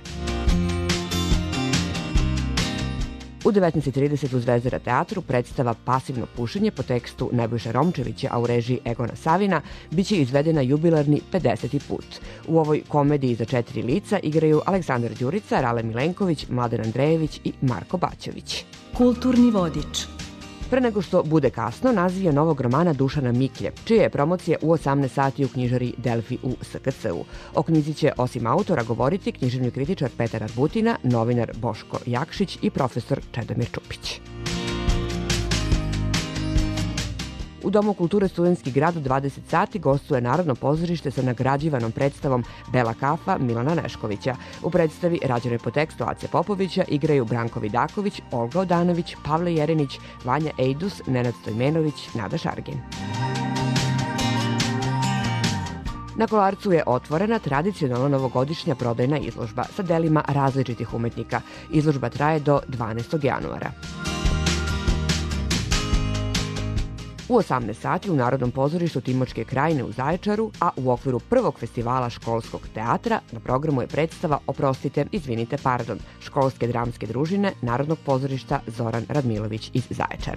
U devetnaest trideset u Zvezdara teatru predstava Pasivno pušenje po tekstu Nebojša Romčevića, a u režiji Egona Savina, biće izvedena jubilarni pedeseti put. U ovoj komediji za četiri lica igraju Aleksandar Đurica, Rale Milenković, Mladen Andrejević i Marko Baćović. Kulturni vodič. Pre nego što bude kasno, naziv je novog romana Dušana Miklje, čija je promocija u osamnaest sati u knjižari Delfi u S K C-u. O knjizi će osim autora govoriti književni kritičar Petar Arbutina, novinar Boško Jakšić i profesor Čedomir Čupić. U Domu kulture Studentski grad u dvadeset sati gostuje Narodno pozorište sa nagrađivanom predstavom Bela kafa Milana Neškovića. U predstavi, rađenoj po tekstu Ace Popovića, igraju Branko Vidaković, Olga Odanović, Pavle Jerenić, Vanja Ejdus, Nenad Stojmenović, Nada Šargin. Na Kolarcu je otvorena tradicionalno novogodišnja prodajna izložba sa delima različitih umetnika. Izložba traje do dvanaestog januara. U osamnaest sati u Narodnom pozorištu Timočke krajine u Zaječaru, a u okviru prvog festivala školskog teatra na programu je predstava Oprostite, izvinite, pardon, školske dramske družine Narodnog pozorišta Zoran Radmilović iz Zaječara.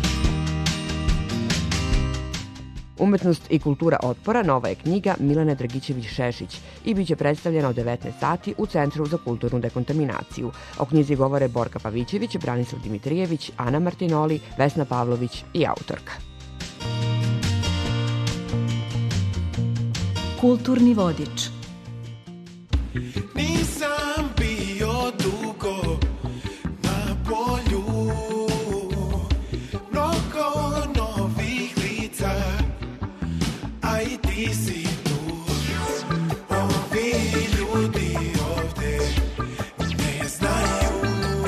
Umetnost i kultura otpora nova je knjiga Milane Dragićević-Šešić i biće predstavljena u devetnaest sati u Centru za kulturnu dekontaminaciju. O knjizi govore Borka Pavićević, Branislav Dimitrijević, Ana Martinoli, Vesna Pavlović i autorka. Kulturni vodič. Nisam bio dugo na polju, mnogo novih lica, a i ti si tu. Ovi ljudi ovde ne znaju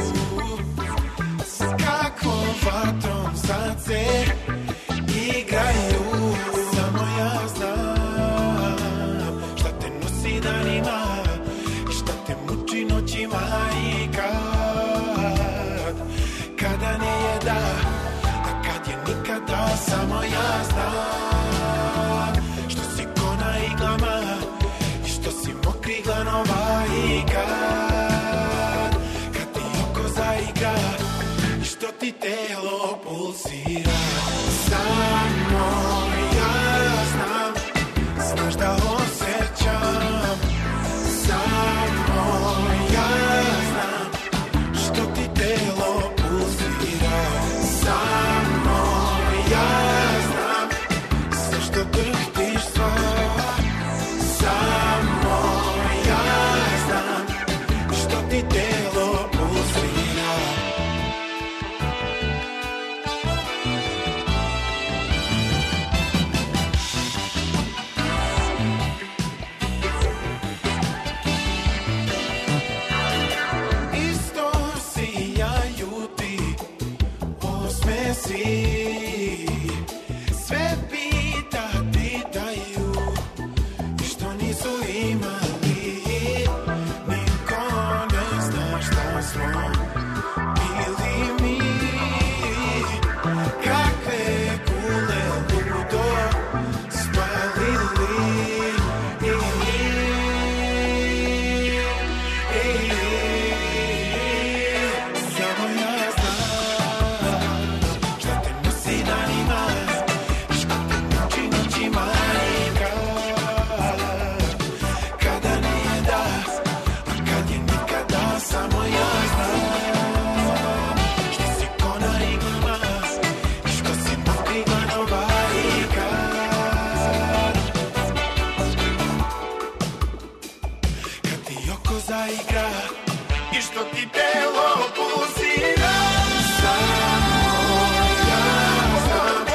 s kakvom vatrom sad se igraju. Samo ja znam šta te nosi danima i šta te muči noćima i kad, kada ne je da, a kad je nikada. Samo ja znam što si ko na iglama i što si mokri glanova i kad, kad ti oko zaigra i što ti telo pulsira. Samo ja znam, znaš da osjećam. Samo ja znam što ti telo pulsira. Samo ja znam sve što drhtiš sva. Samo ja znam što ti telo pulsira. Isto sijaju ti osmesi, sve pitati daju i što nisu imali. Niko ne zna šta smo bili mi, kakve kule ludo spalili. Samo ja znam šta te nosi danima, šta te muči noćima i kad, ko zaigra i što ti telo pulsira. Samo ja znam,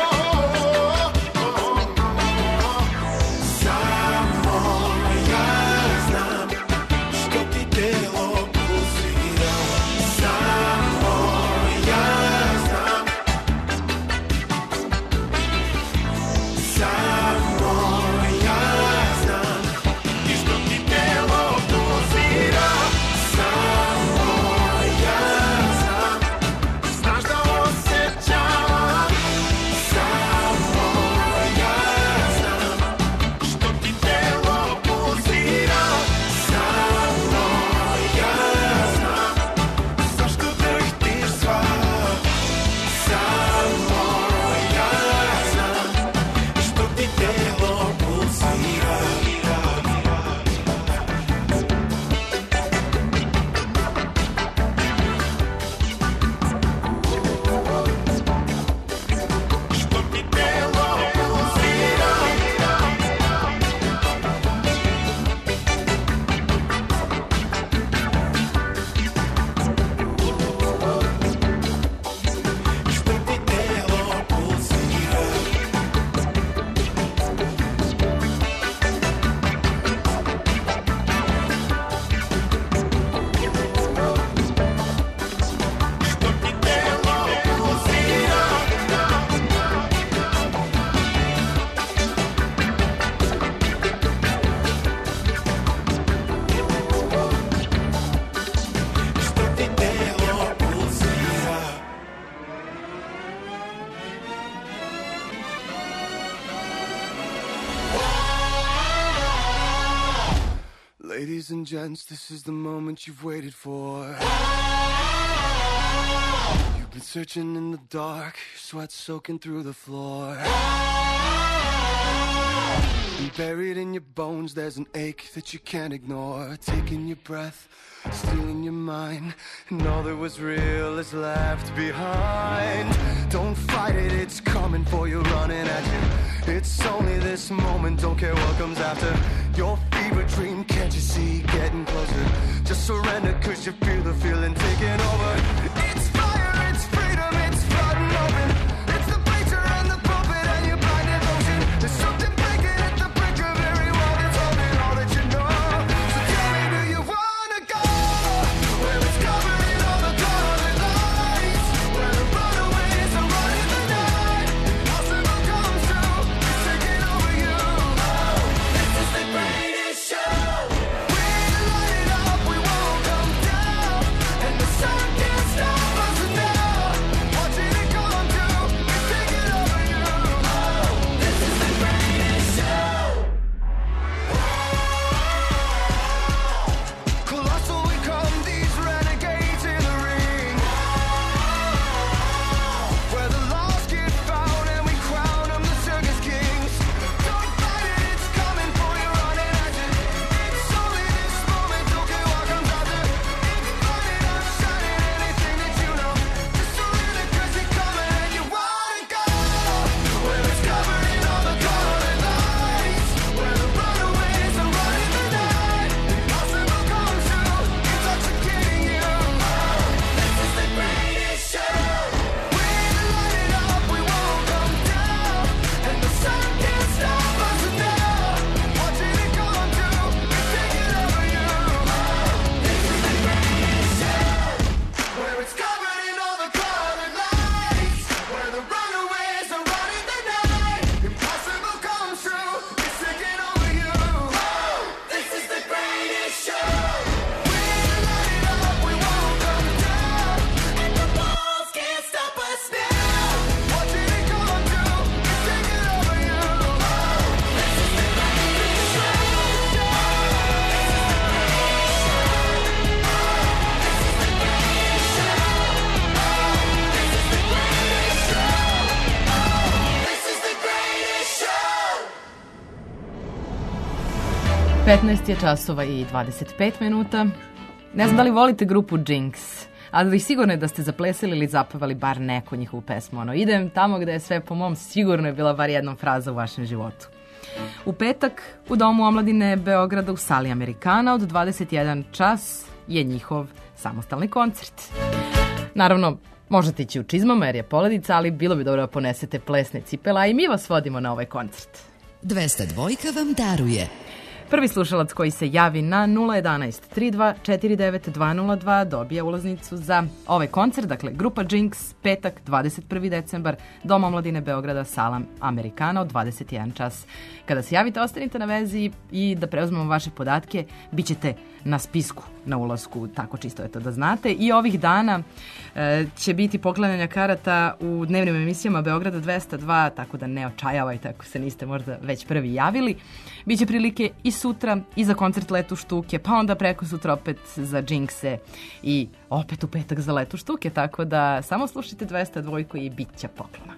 samo ja znam što ti telo pulsira. Samo ja znam, samo ja znam i što ti telo pulsira. Samo ja znam, znaš da osjećam. Samo ja znam što ti telo pulsira. Samo ja znam zašto drhtiš sva. Samo ja znam što ti telo pulsira. Što ti telo pulsira. Što ti telo pulsira. Što ti telo pulsira. Što ti telo pulsira. Ladies and gents, this is the moment you've waited for. You've been searching in the dark, your sweat soaking through the floor. And buried in your bones, there's an ache that you can't ignore. Taking your breath, stealing your mind, and all that was real is left behind. Don't fight it, it's coming for you, running at you. It's only this moment, don't care what comes after. Your fever dream, can't you see, getting closer. Just surrender, cause you feel the feeling taking over. It's fire, it's freedom, it's flooding open. It's the bleacher and the pulpit and your blind devotion. There's something breaking at the brink of every wall that's holding all that you know. So tell me, do you wanna go where it's covered in all the colored lights, where the runaways are running the night? Impossible comes true, it's taking over you. This is the greatest show. We light it up, we won't come down, and the sun can't stop us now. Watching it come true, it's taking over you. This is the greatest show. Colossal we come, these renegades in the ring, where the lost get found and we crown them the circus kings. Don't fight it, it's coming for you, running at you. It's only this moment, don't care what comes after. It's burning up, shining anything that you know. Just surrender, cause you're coming and you wanna go where it's covered in all the colored lights, where the runaways are running the night. Impossible comes true, intoxicating you. This is the greatest show. We light it up, we won't come down, and the sun can't stop us now. Watching it come true, it's taking over you. This is the greatest show, where it's covered in all the colored lights, where the runaways are running the night. Impossible comes true, it's taking over you. This is the greatest show. We light it up, we won't come down, and the walls can't stop us now. Watching it come true, it's taking over you. This is the greatest show. This is the greatest show. petnaest je časova i dvadeset pet minuta. Ne znam da li volite grupu Jinx, ali sigurno je da ste zaplesali ili zapevali bar neku njihovu pesmu. Ono, idem tamo gde je sve po mom, sigurno je bila bar jedna fraza u vašem životu. U petak u Domu omladine Beograda u sali Amerikana od dvadeset jedan čas je njihov samostalni koncert. Naravno, možete ići u čizmama jer je poledica, ali bilo bi dobro da ponesete plesne cipela i mi vas vodimo na ovaj koncert. dvesta dva vam daruje. Prvi slušalac koji se javi na nula jedanaest tri dva četiri devet dva nula dva dobija ulaznicu za ovaj koncert, dakle grupa Jinx, petak dvadeset prvi decembar, Dom omladine Beograda, sala Amerikana od dvadeset jedan čas. Kada se javite, ostanite na vezi i da preuzmemo vaše podatke, bit ćete na spisku na ulasku, tako čisto je to da znate. I ovih dana e, će biti poklanjanja karata u dnevnim emisijama Beograda dvesta dva, tako da ne očajavajte ako se niste možda već prvi javili. Biće prilike i sutra i za koncert Letu štuke, pa onda preko sutra opet za Jinxe i opet u petak za Letu štuke, tako da samo slušajte dvesta dva i bit će poklona.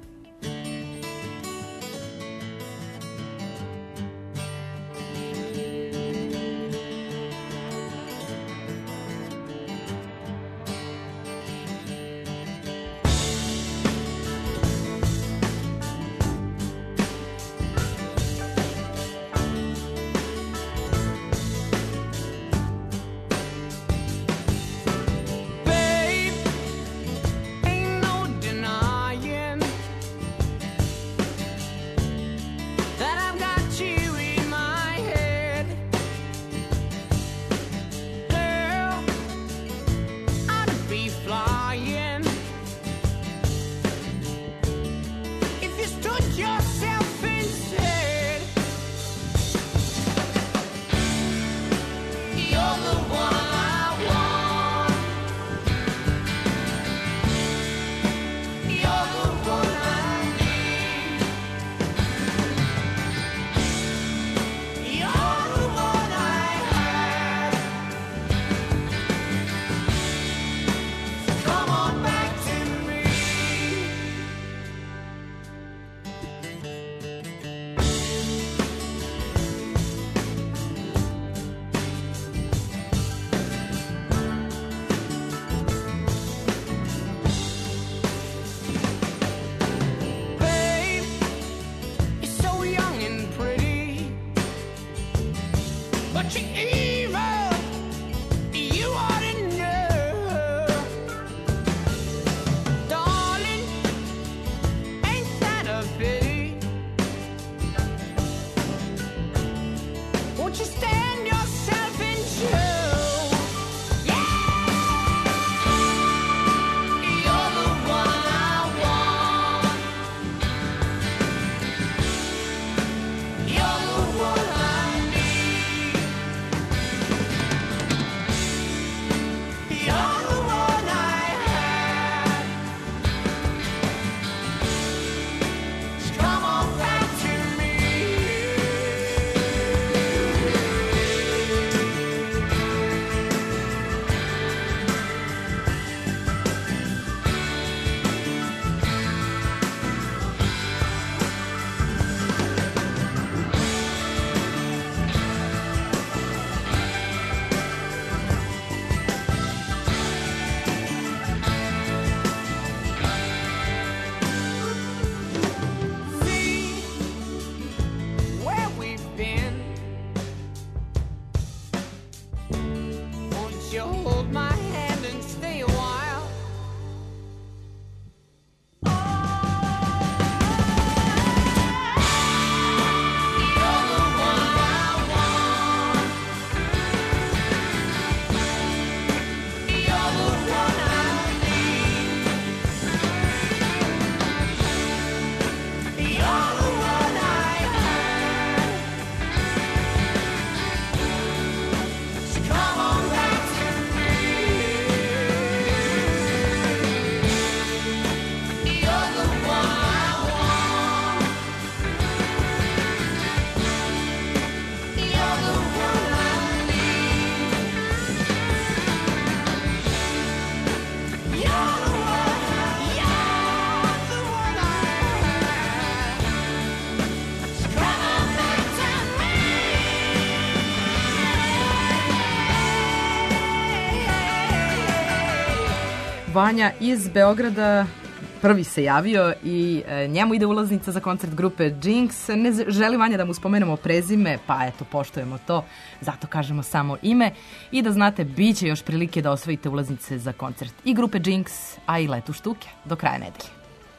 Vanja iz Beograda prvi se javio i e, njemu ide ulaznica za koncert grupe Jinx. Ne z- želi Vanja da mu spomenemo prezime, pa eto, poštujemo to, zato kažemo samo ime. I da znate, bit će još prilike da osvojite ulaznice za koncert i grupe Jinx, a i Letu Štuke do kraja nedelje.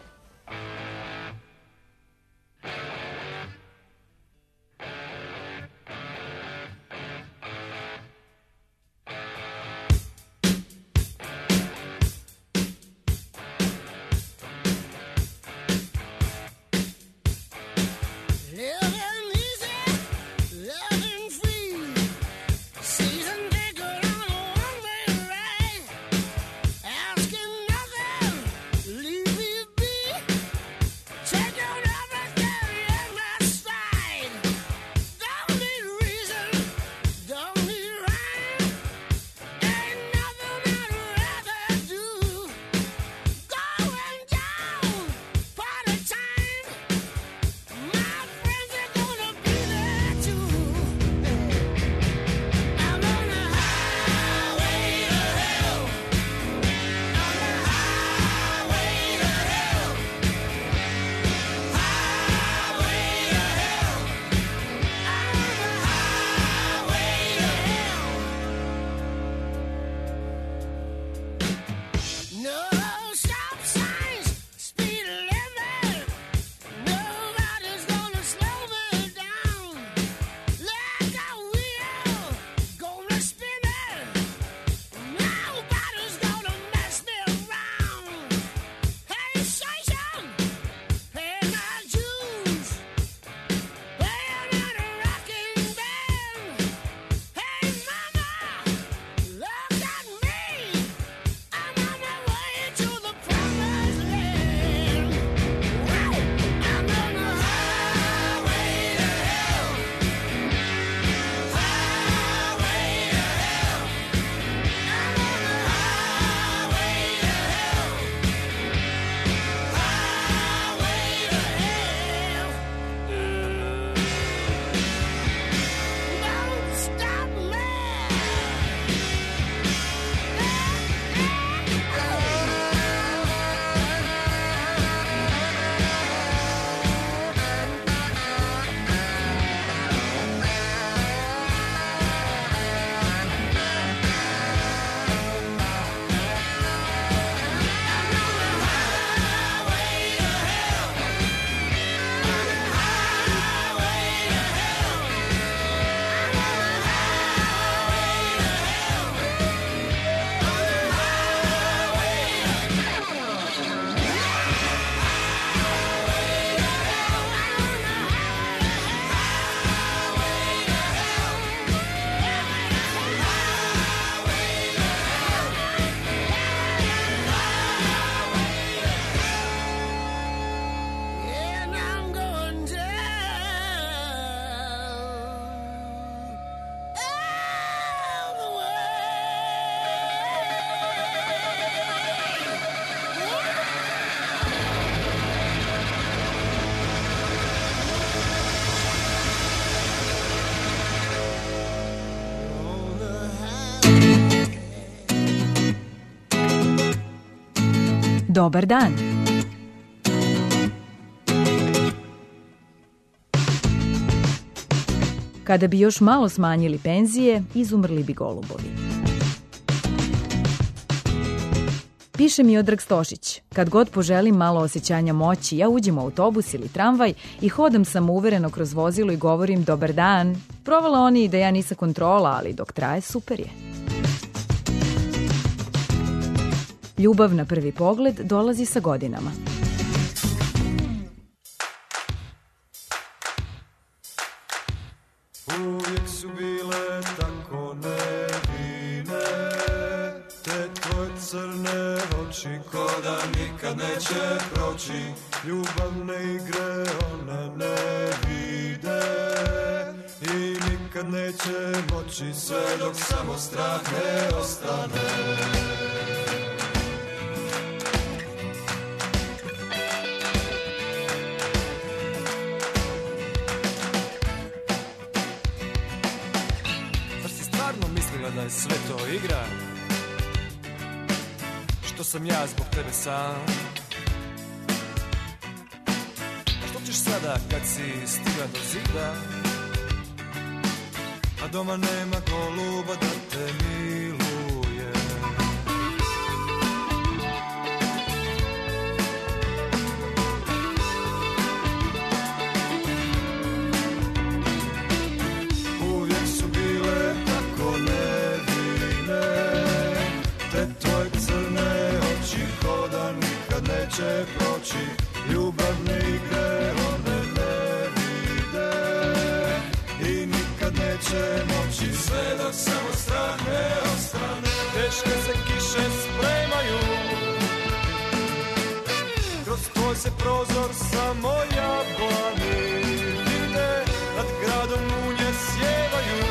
Dobar dan. Kada bi još malo smanjili penzije, izumrli bi golubovi. Piše mi Odrag Stošić, kad god poželim malo osjećanja moći, ja uđem u autobus ili tramvaj i hodam samouvereno kroz vozilo i govorim dobar dan. Provala oni da ja nisam kontrola, ali dok traje super je. Ljubav na prvi pogled dolazi sa godinama. Uvijek su bile tako nevine, te tvoje crne oči ko da nikad neće proći. Ljubavne igre one ne vide i nikad neće moći sve dok samo strah ne ostane. Da je sve to igra, što sam ja zbog tebe sam. ćeš sada kad si stigla do zida, a doma nema goluba da te miluje. Uvijek su bile tako nevine, te tvoje crne oči ko da nikad neće proći. Ljubavne igre one ne vide i nikad neće moći, sve dok samo strah ne ostane. Teške se kiše spremaju, kroz tvoj se prozor samo jablani vide, nad gradom munje sjevaju.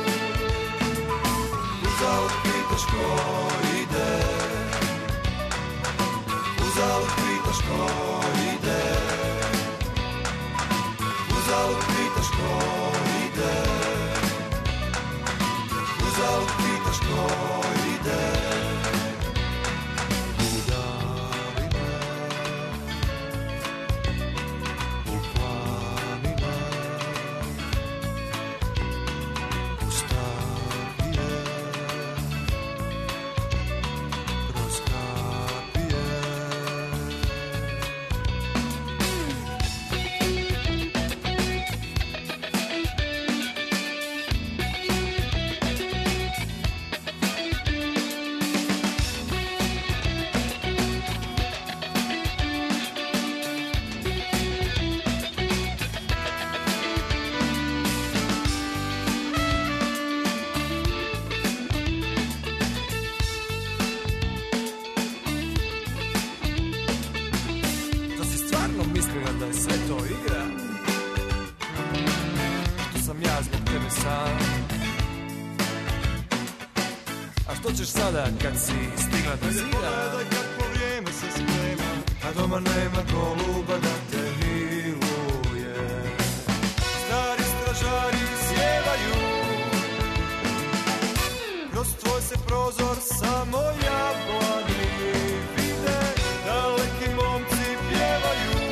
Uzalud pitaš ko ide, uzalud pitaš ko ide, uzalud pitaš ko ide, uzalud pitaš ko ide. Udaline, u planine, u stavije, kroz kapije. Da si stvarno mislila da je sve to igra, što sam ja zbog tebe sam. A što ćeš sada kad si stigla do zida? Pogledaj kako vrijeme se sprema, a doma nema goluba da te miluje. Stari stražari sjevaju, kroz tvoj se prozor samo jablani vide, daleki momci pjevaju.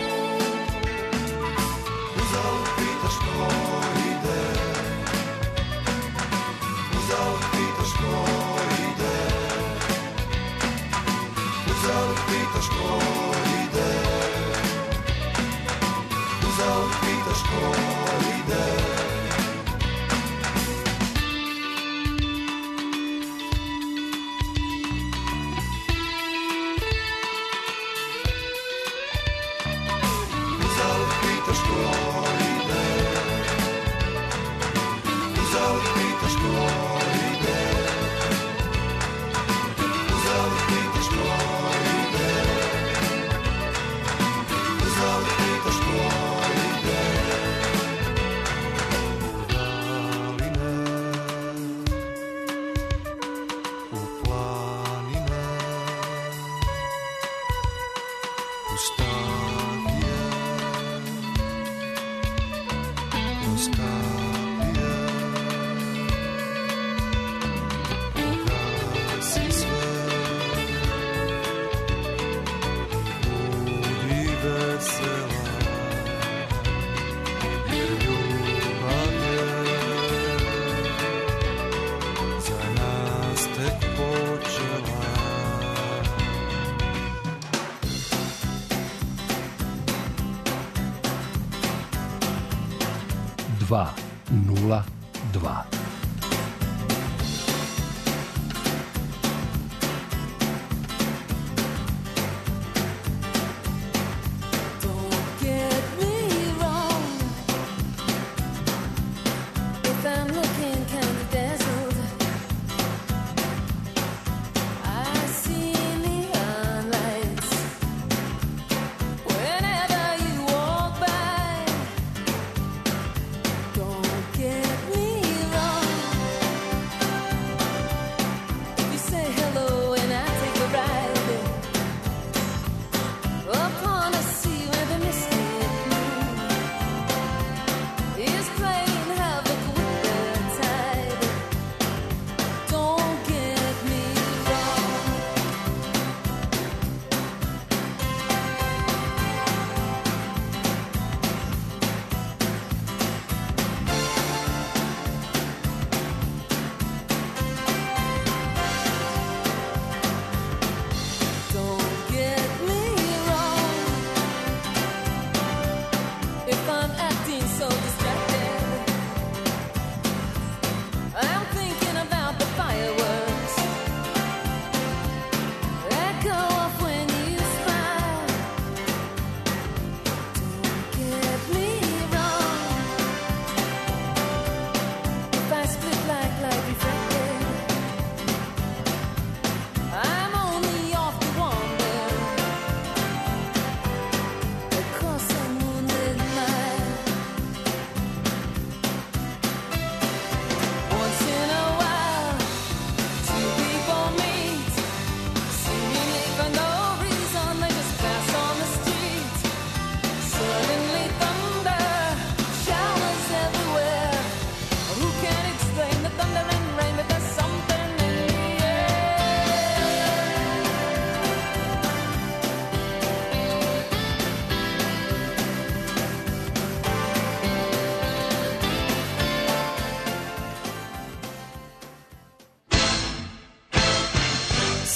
Uzalud pitaš ko ide, uzalud pitaš ko ide, uzalud pitaš ko ide, uzalud pitaš ko ide. Uzalud pitaš ko ide, uzalud pitaš ko ide, uzalud pitaš ko ide, uzalud pitaš ko ide. Udaline, u planine, u stavije, kroz kapije. Pogasi sve, budi vesela, jer ljubav je za nas tek počela. dva nula dva. Don't get me wrong, if I'm looking kind of dazzled, I see neon lights whenever you walk by. Don't get me wrong.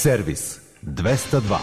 Servis dvesta dva.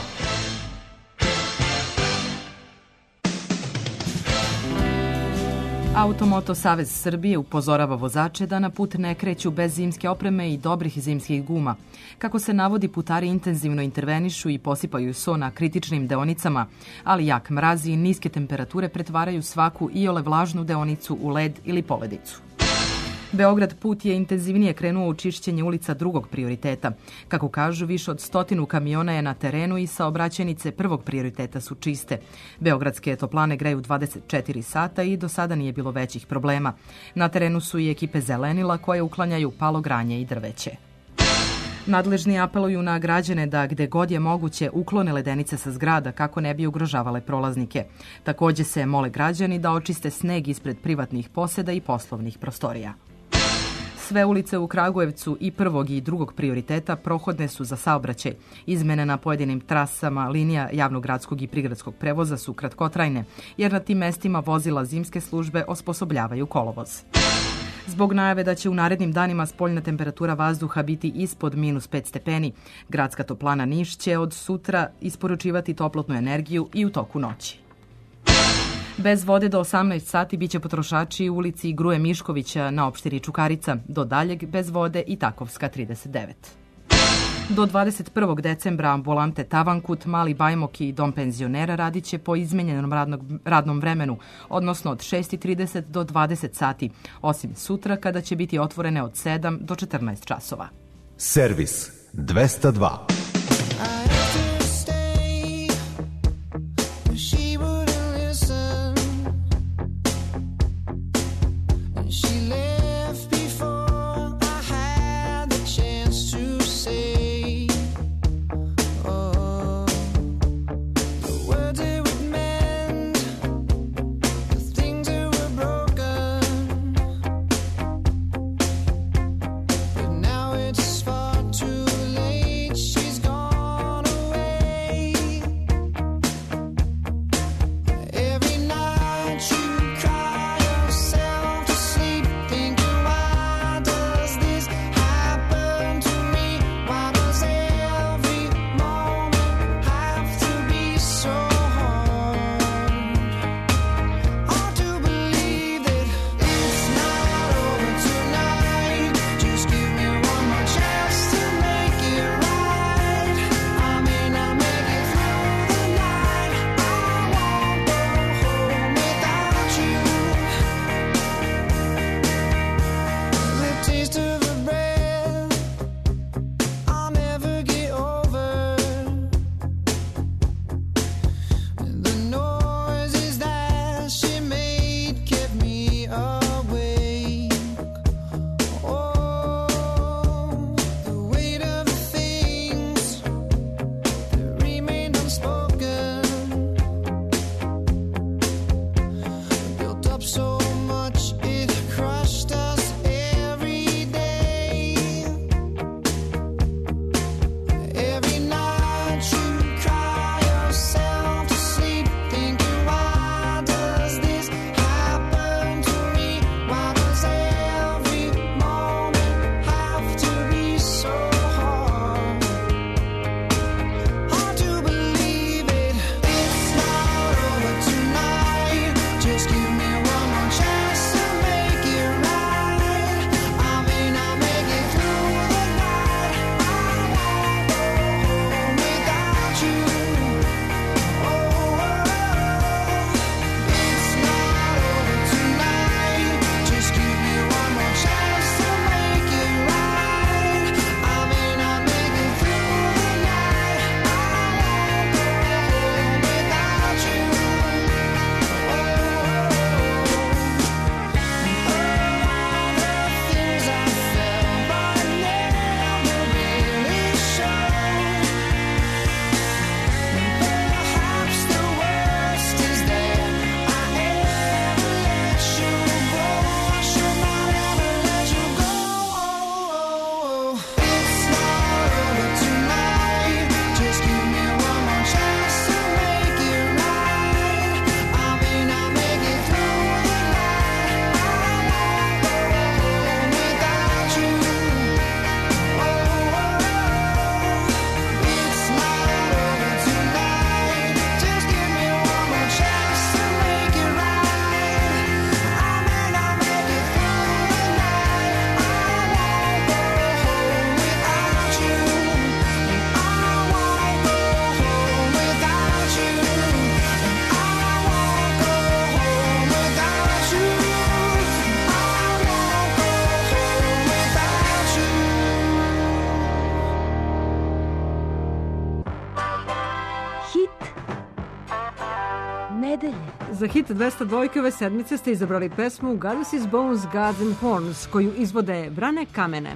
Automoto Savez Srbije upozorava vozače da na put ne kreću bez zimske opreme i dobrih zimskih guma. Kako se navodi, putari intenzivno intervenišu i posipaju so na kritičnim deonicama, ali jak mrazi i niske temperature pretvaraju svaku iole vlažnu deonicu u led ili poledicu. Beograd put je intenzivnije krenuo u čišćenje ulica drugog prioriteta. Kako kažu, više od stotinu kamiona je na terenu i saobraćajnice prvog prioriteta su čiste. Beogradske toplane greju dvadeset četiri sata i do sada nije bilo većih problema. Na terenu su i ekipe zelenila koje uklanjaju palogranje i drveće. Nadležni apeluju na građane da gde god je moguće uklone ledenice sa zgrada kako ne bi ugrožavale prolaznike. Takođe se mole građani da očiste sneg ispred privatnih poseda i poslovnih prostorija. Sve ulice u Kragujevcu i prvog i drugog prioriteta prohodne su za saobraćaj. Izmene na pojedinim trasama linija javnog gradskog i prigradskog prevoza su kratkotrajne, jer na tim mestima vozila zimske službe osposobljavaju kolovoz. Zbog najave da će u narednim danima spoljna temperatura vazduha biti ispod minus pet stepeni, gradska toplana Niš će od sutra isporučivati toplotnu energiju i u toku noći. Bez vode do osamnaest sati biće potrošači u ulici Gruje Miškovića na opštini Čukarica, do daljeg bez vode i Takovska trideset devet. Do dvadeset prvog decembra ambulante Tavankut, Mali Bajmok i Dom penzionera radit će po izmenjenom radnog, radnom vremenu, odnosno od šest i trideset do dvadeset sati, osim sutra kada će biti otvorene od sedam do četrnaest časova. Servis dvesta dva. She's nedelje. Za hit dvesta dva ove sedmice ste izabrali pesmu God is Bones, Gods and Horns, koju izvode Brane Kamene.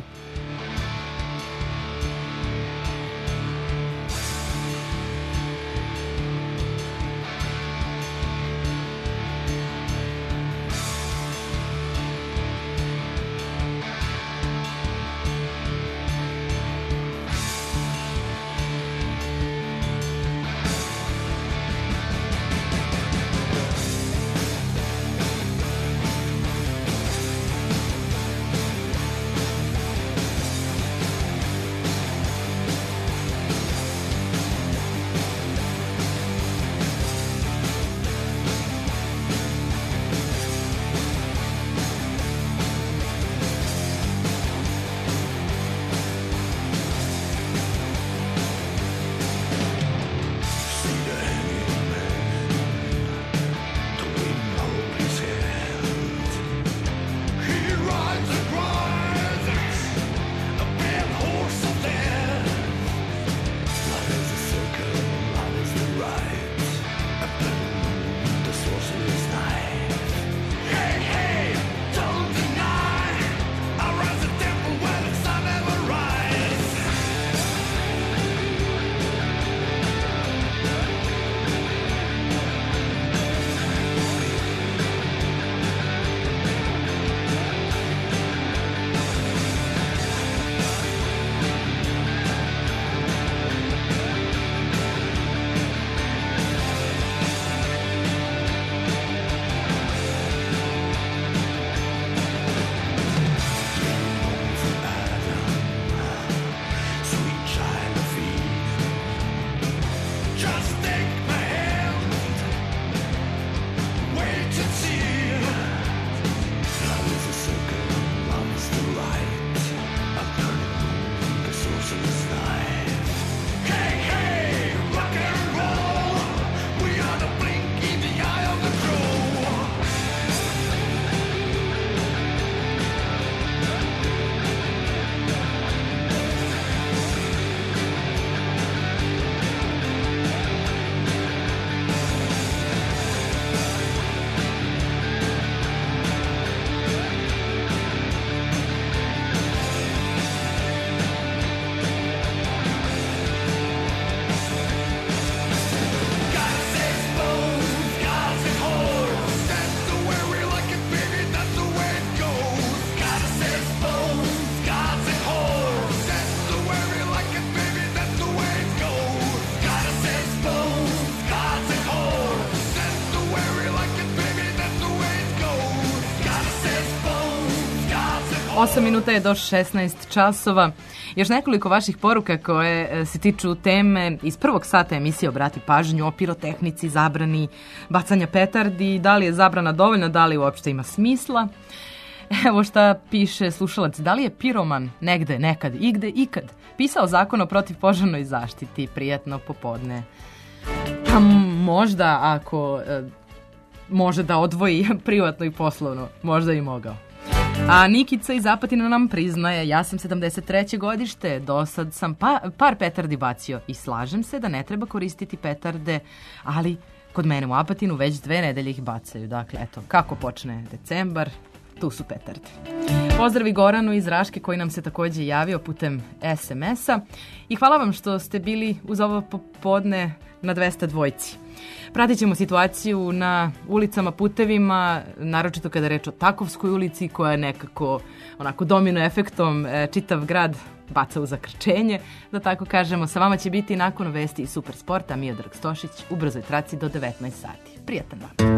osam minuta je do šesnaest časova. Još nekoliko vaših poruka koje se tiču teme iz prvog sata emisije Obrati pažnju o pirotehnici, zabrani bacanja petardi, da li je zabrana dovoljna, da li uopšte ima smisla. Evo šta piše slušalac, da li je piroman negde, nekad, igde, ikad pisao zakon o protivpožarnoj zaštiti? Prijatno popodne. Pa možda ako e, može da odvoji privatno i poslovno, možda i mogao. A Nikica iz Apatina nam priznaje, ja sam sedamdeset treće godište, do sad sam pa, par petardi bacio i slažem se da ne treba koristiti petarde, ali kod mene u Apatinu već dve nedelje ih bacaju. Dakle, eto, kako počne decembar, tu su petarde. Pozdravi Goranu iz Raške koji nam se takođe javio putem es em es-a i hvala vam što ste bili uz ovo popodne na dvesta dvojci. Pratit ćemo situaciju na ulicama, putevima, naročito kada je reč o Takovskoj ulici koja je nekako onako domino efektom e, čitav grad baca u zakrčenje, da tako kažemo. Sa vama će biti nakon vesti i super sporta Miodrag Stošić u brzoj traci do devetnaest sati. Prijatan dan.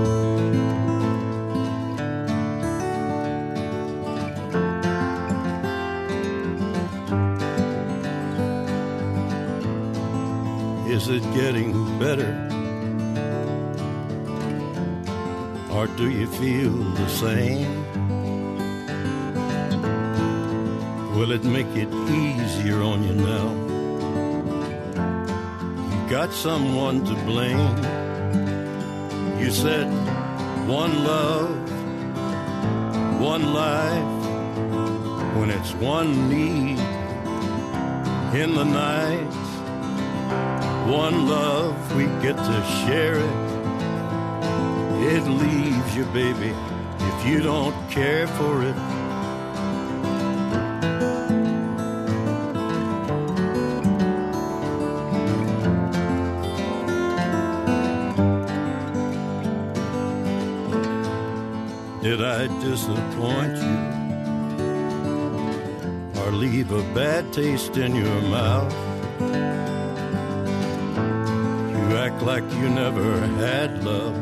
Is it getting better? Or do you feel the same? Will it make it easier on you now? You got someone to blame. You said one love, one life, when it's one need in the night. One love, we get to share it it leaves you, baby, if you don't care for it. Did I disappoint you or leave a bad taste in your mouth? You act like you never had love,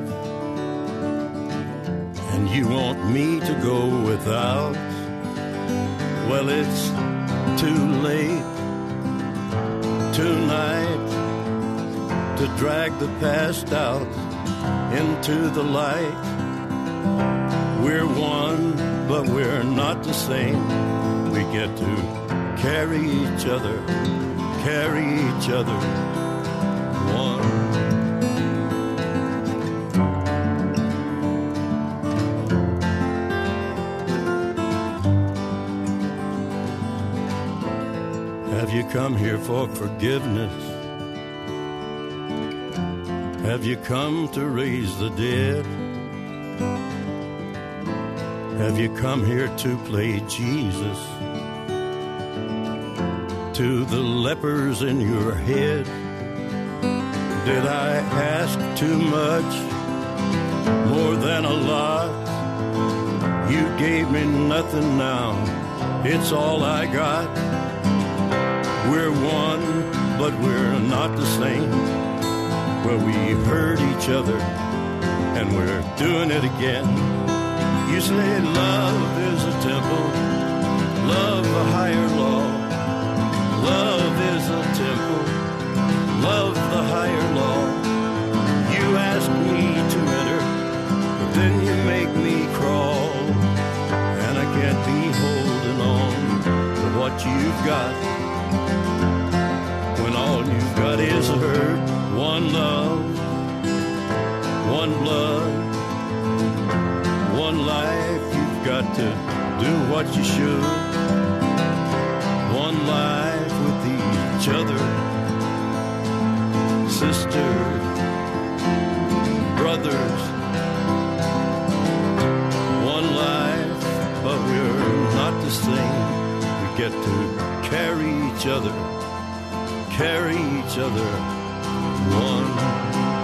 and you want me to go without. Well, it's too late tonight to drag the past out into the light. We're one, but we're not the same. We get to carry each other, carry each other, one. Have you come here for forgiveness? Have you come to raise the dead? Have you come here to play Jesus to the lepers in your head? Did I ask too much, more than a lot? You gave me nothing now, it's all I got. We're one, but we're not the same. Well, we hurt each other, and we're doing it again. You say love is a temple, love a higher law. Love is a temple, love the higher law. You ask me to enter, but then you make me crawl. And I can't be holding on to what you've got, when all you've got is hurt. One love, one blood, one life. You've got to do what you should. One life with each other, sisters, brothers. One life, but we're not the same. We get to carry each other, carry each other, one.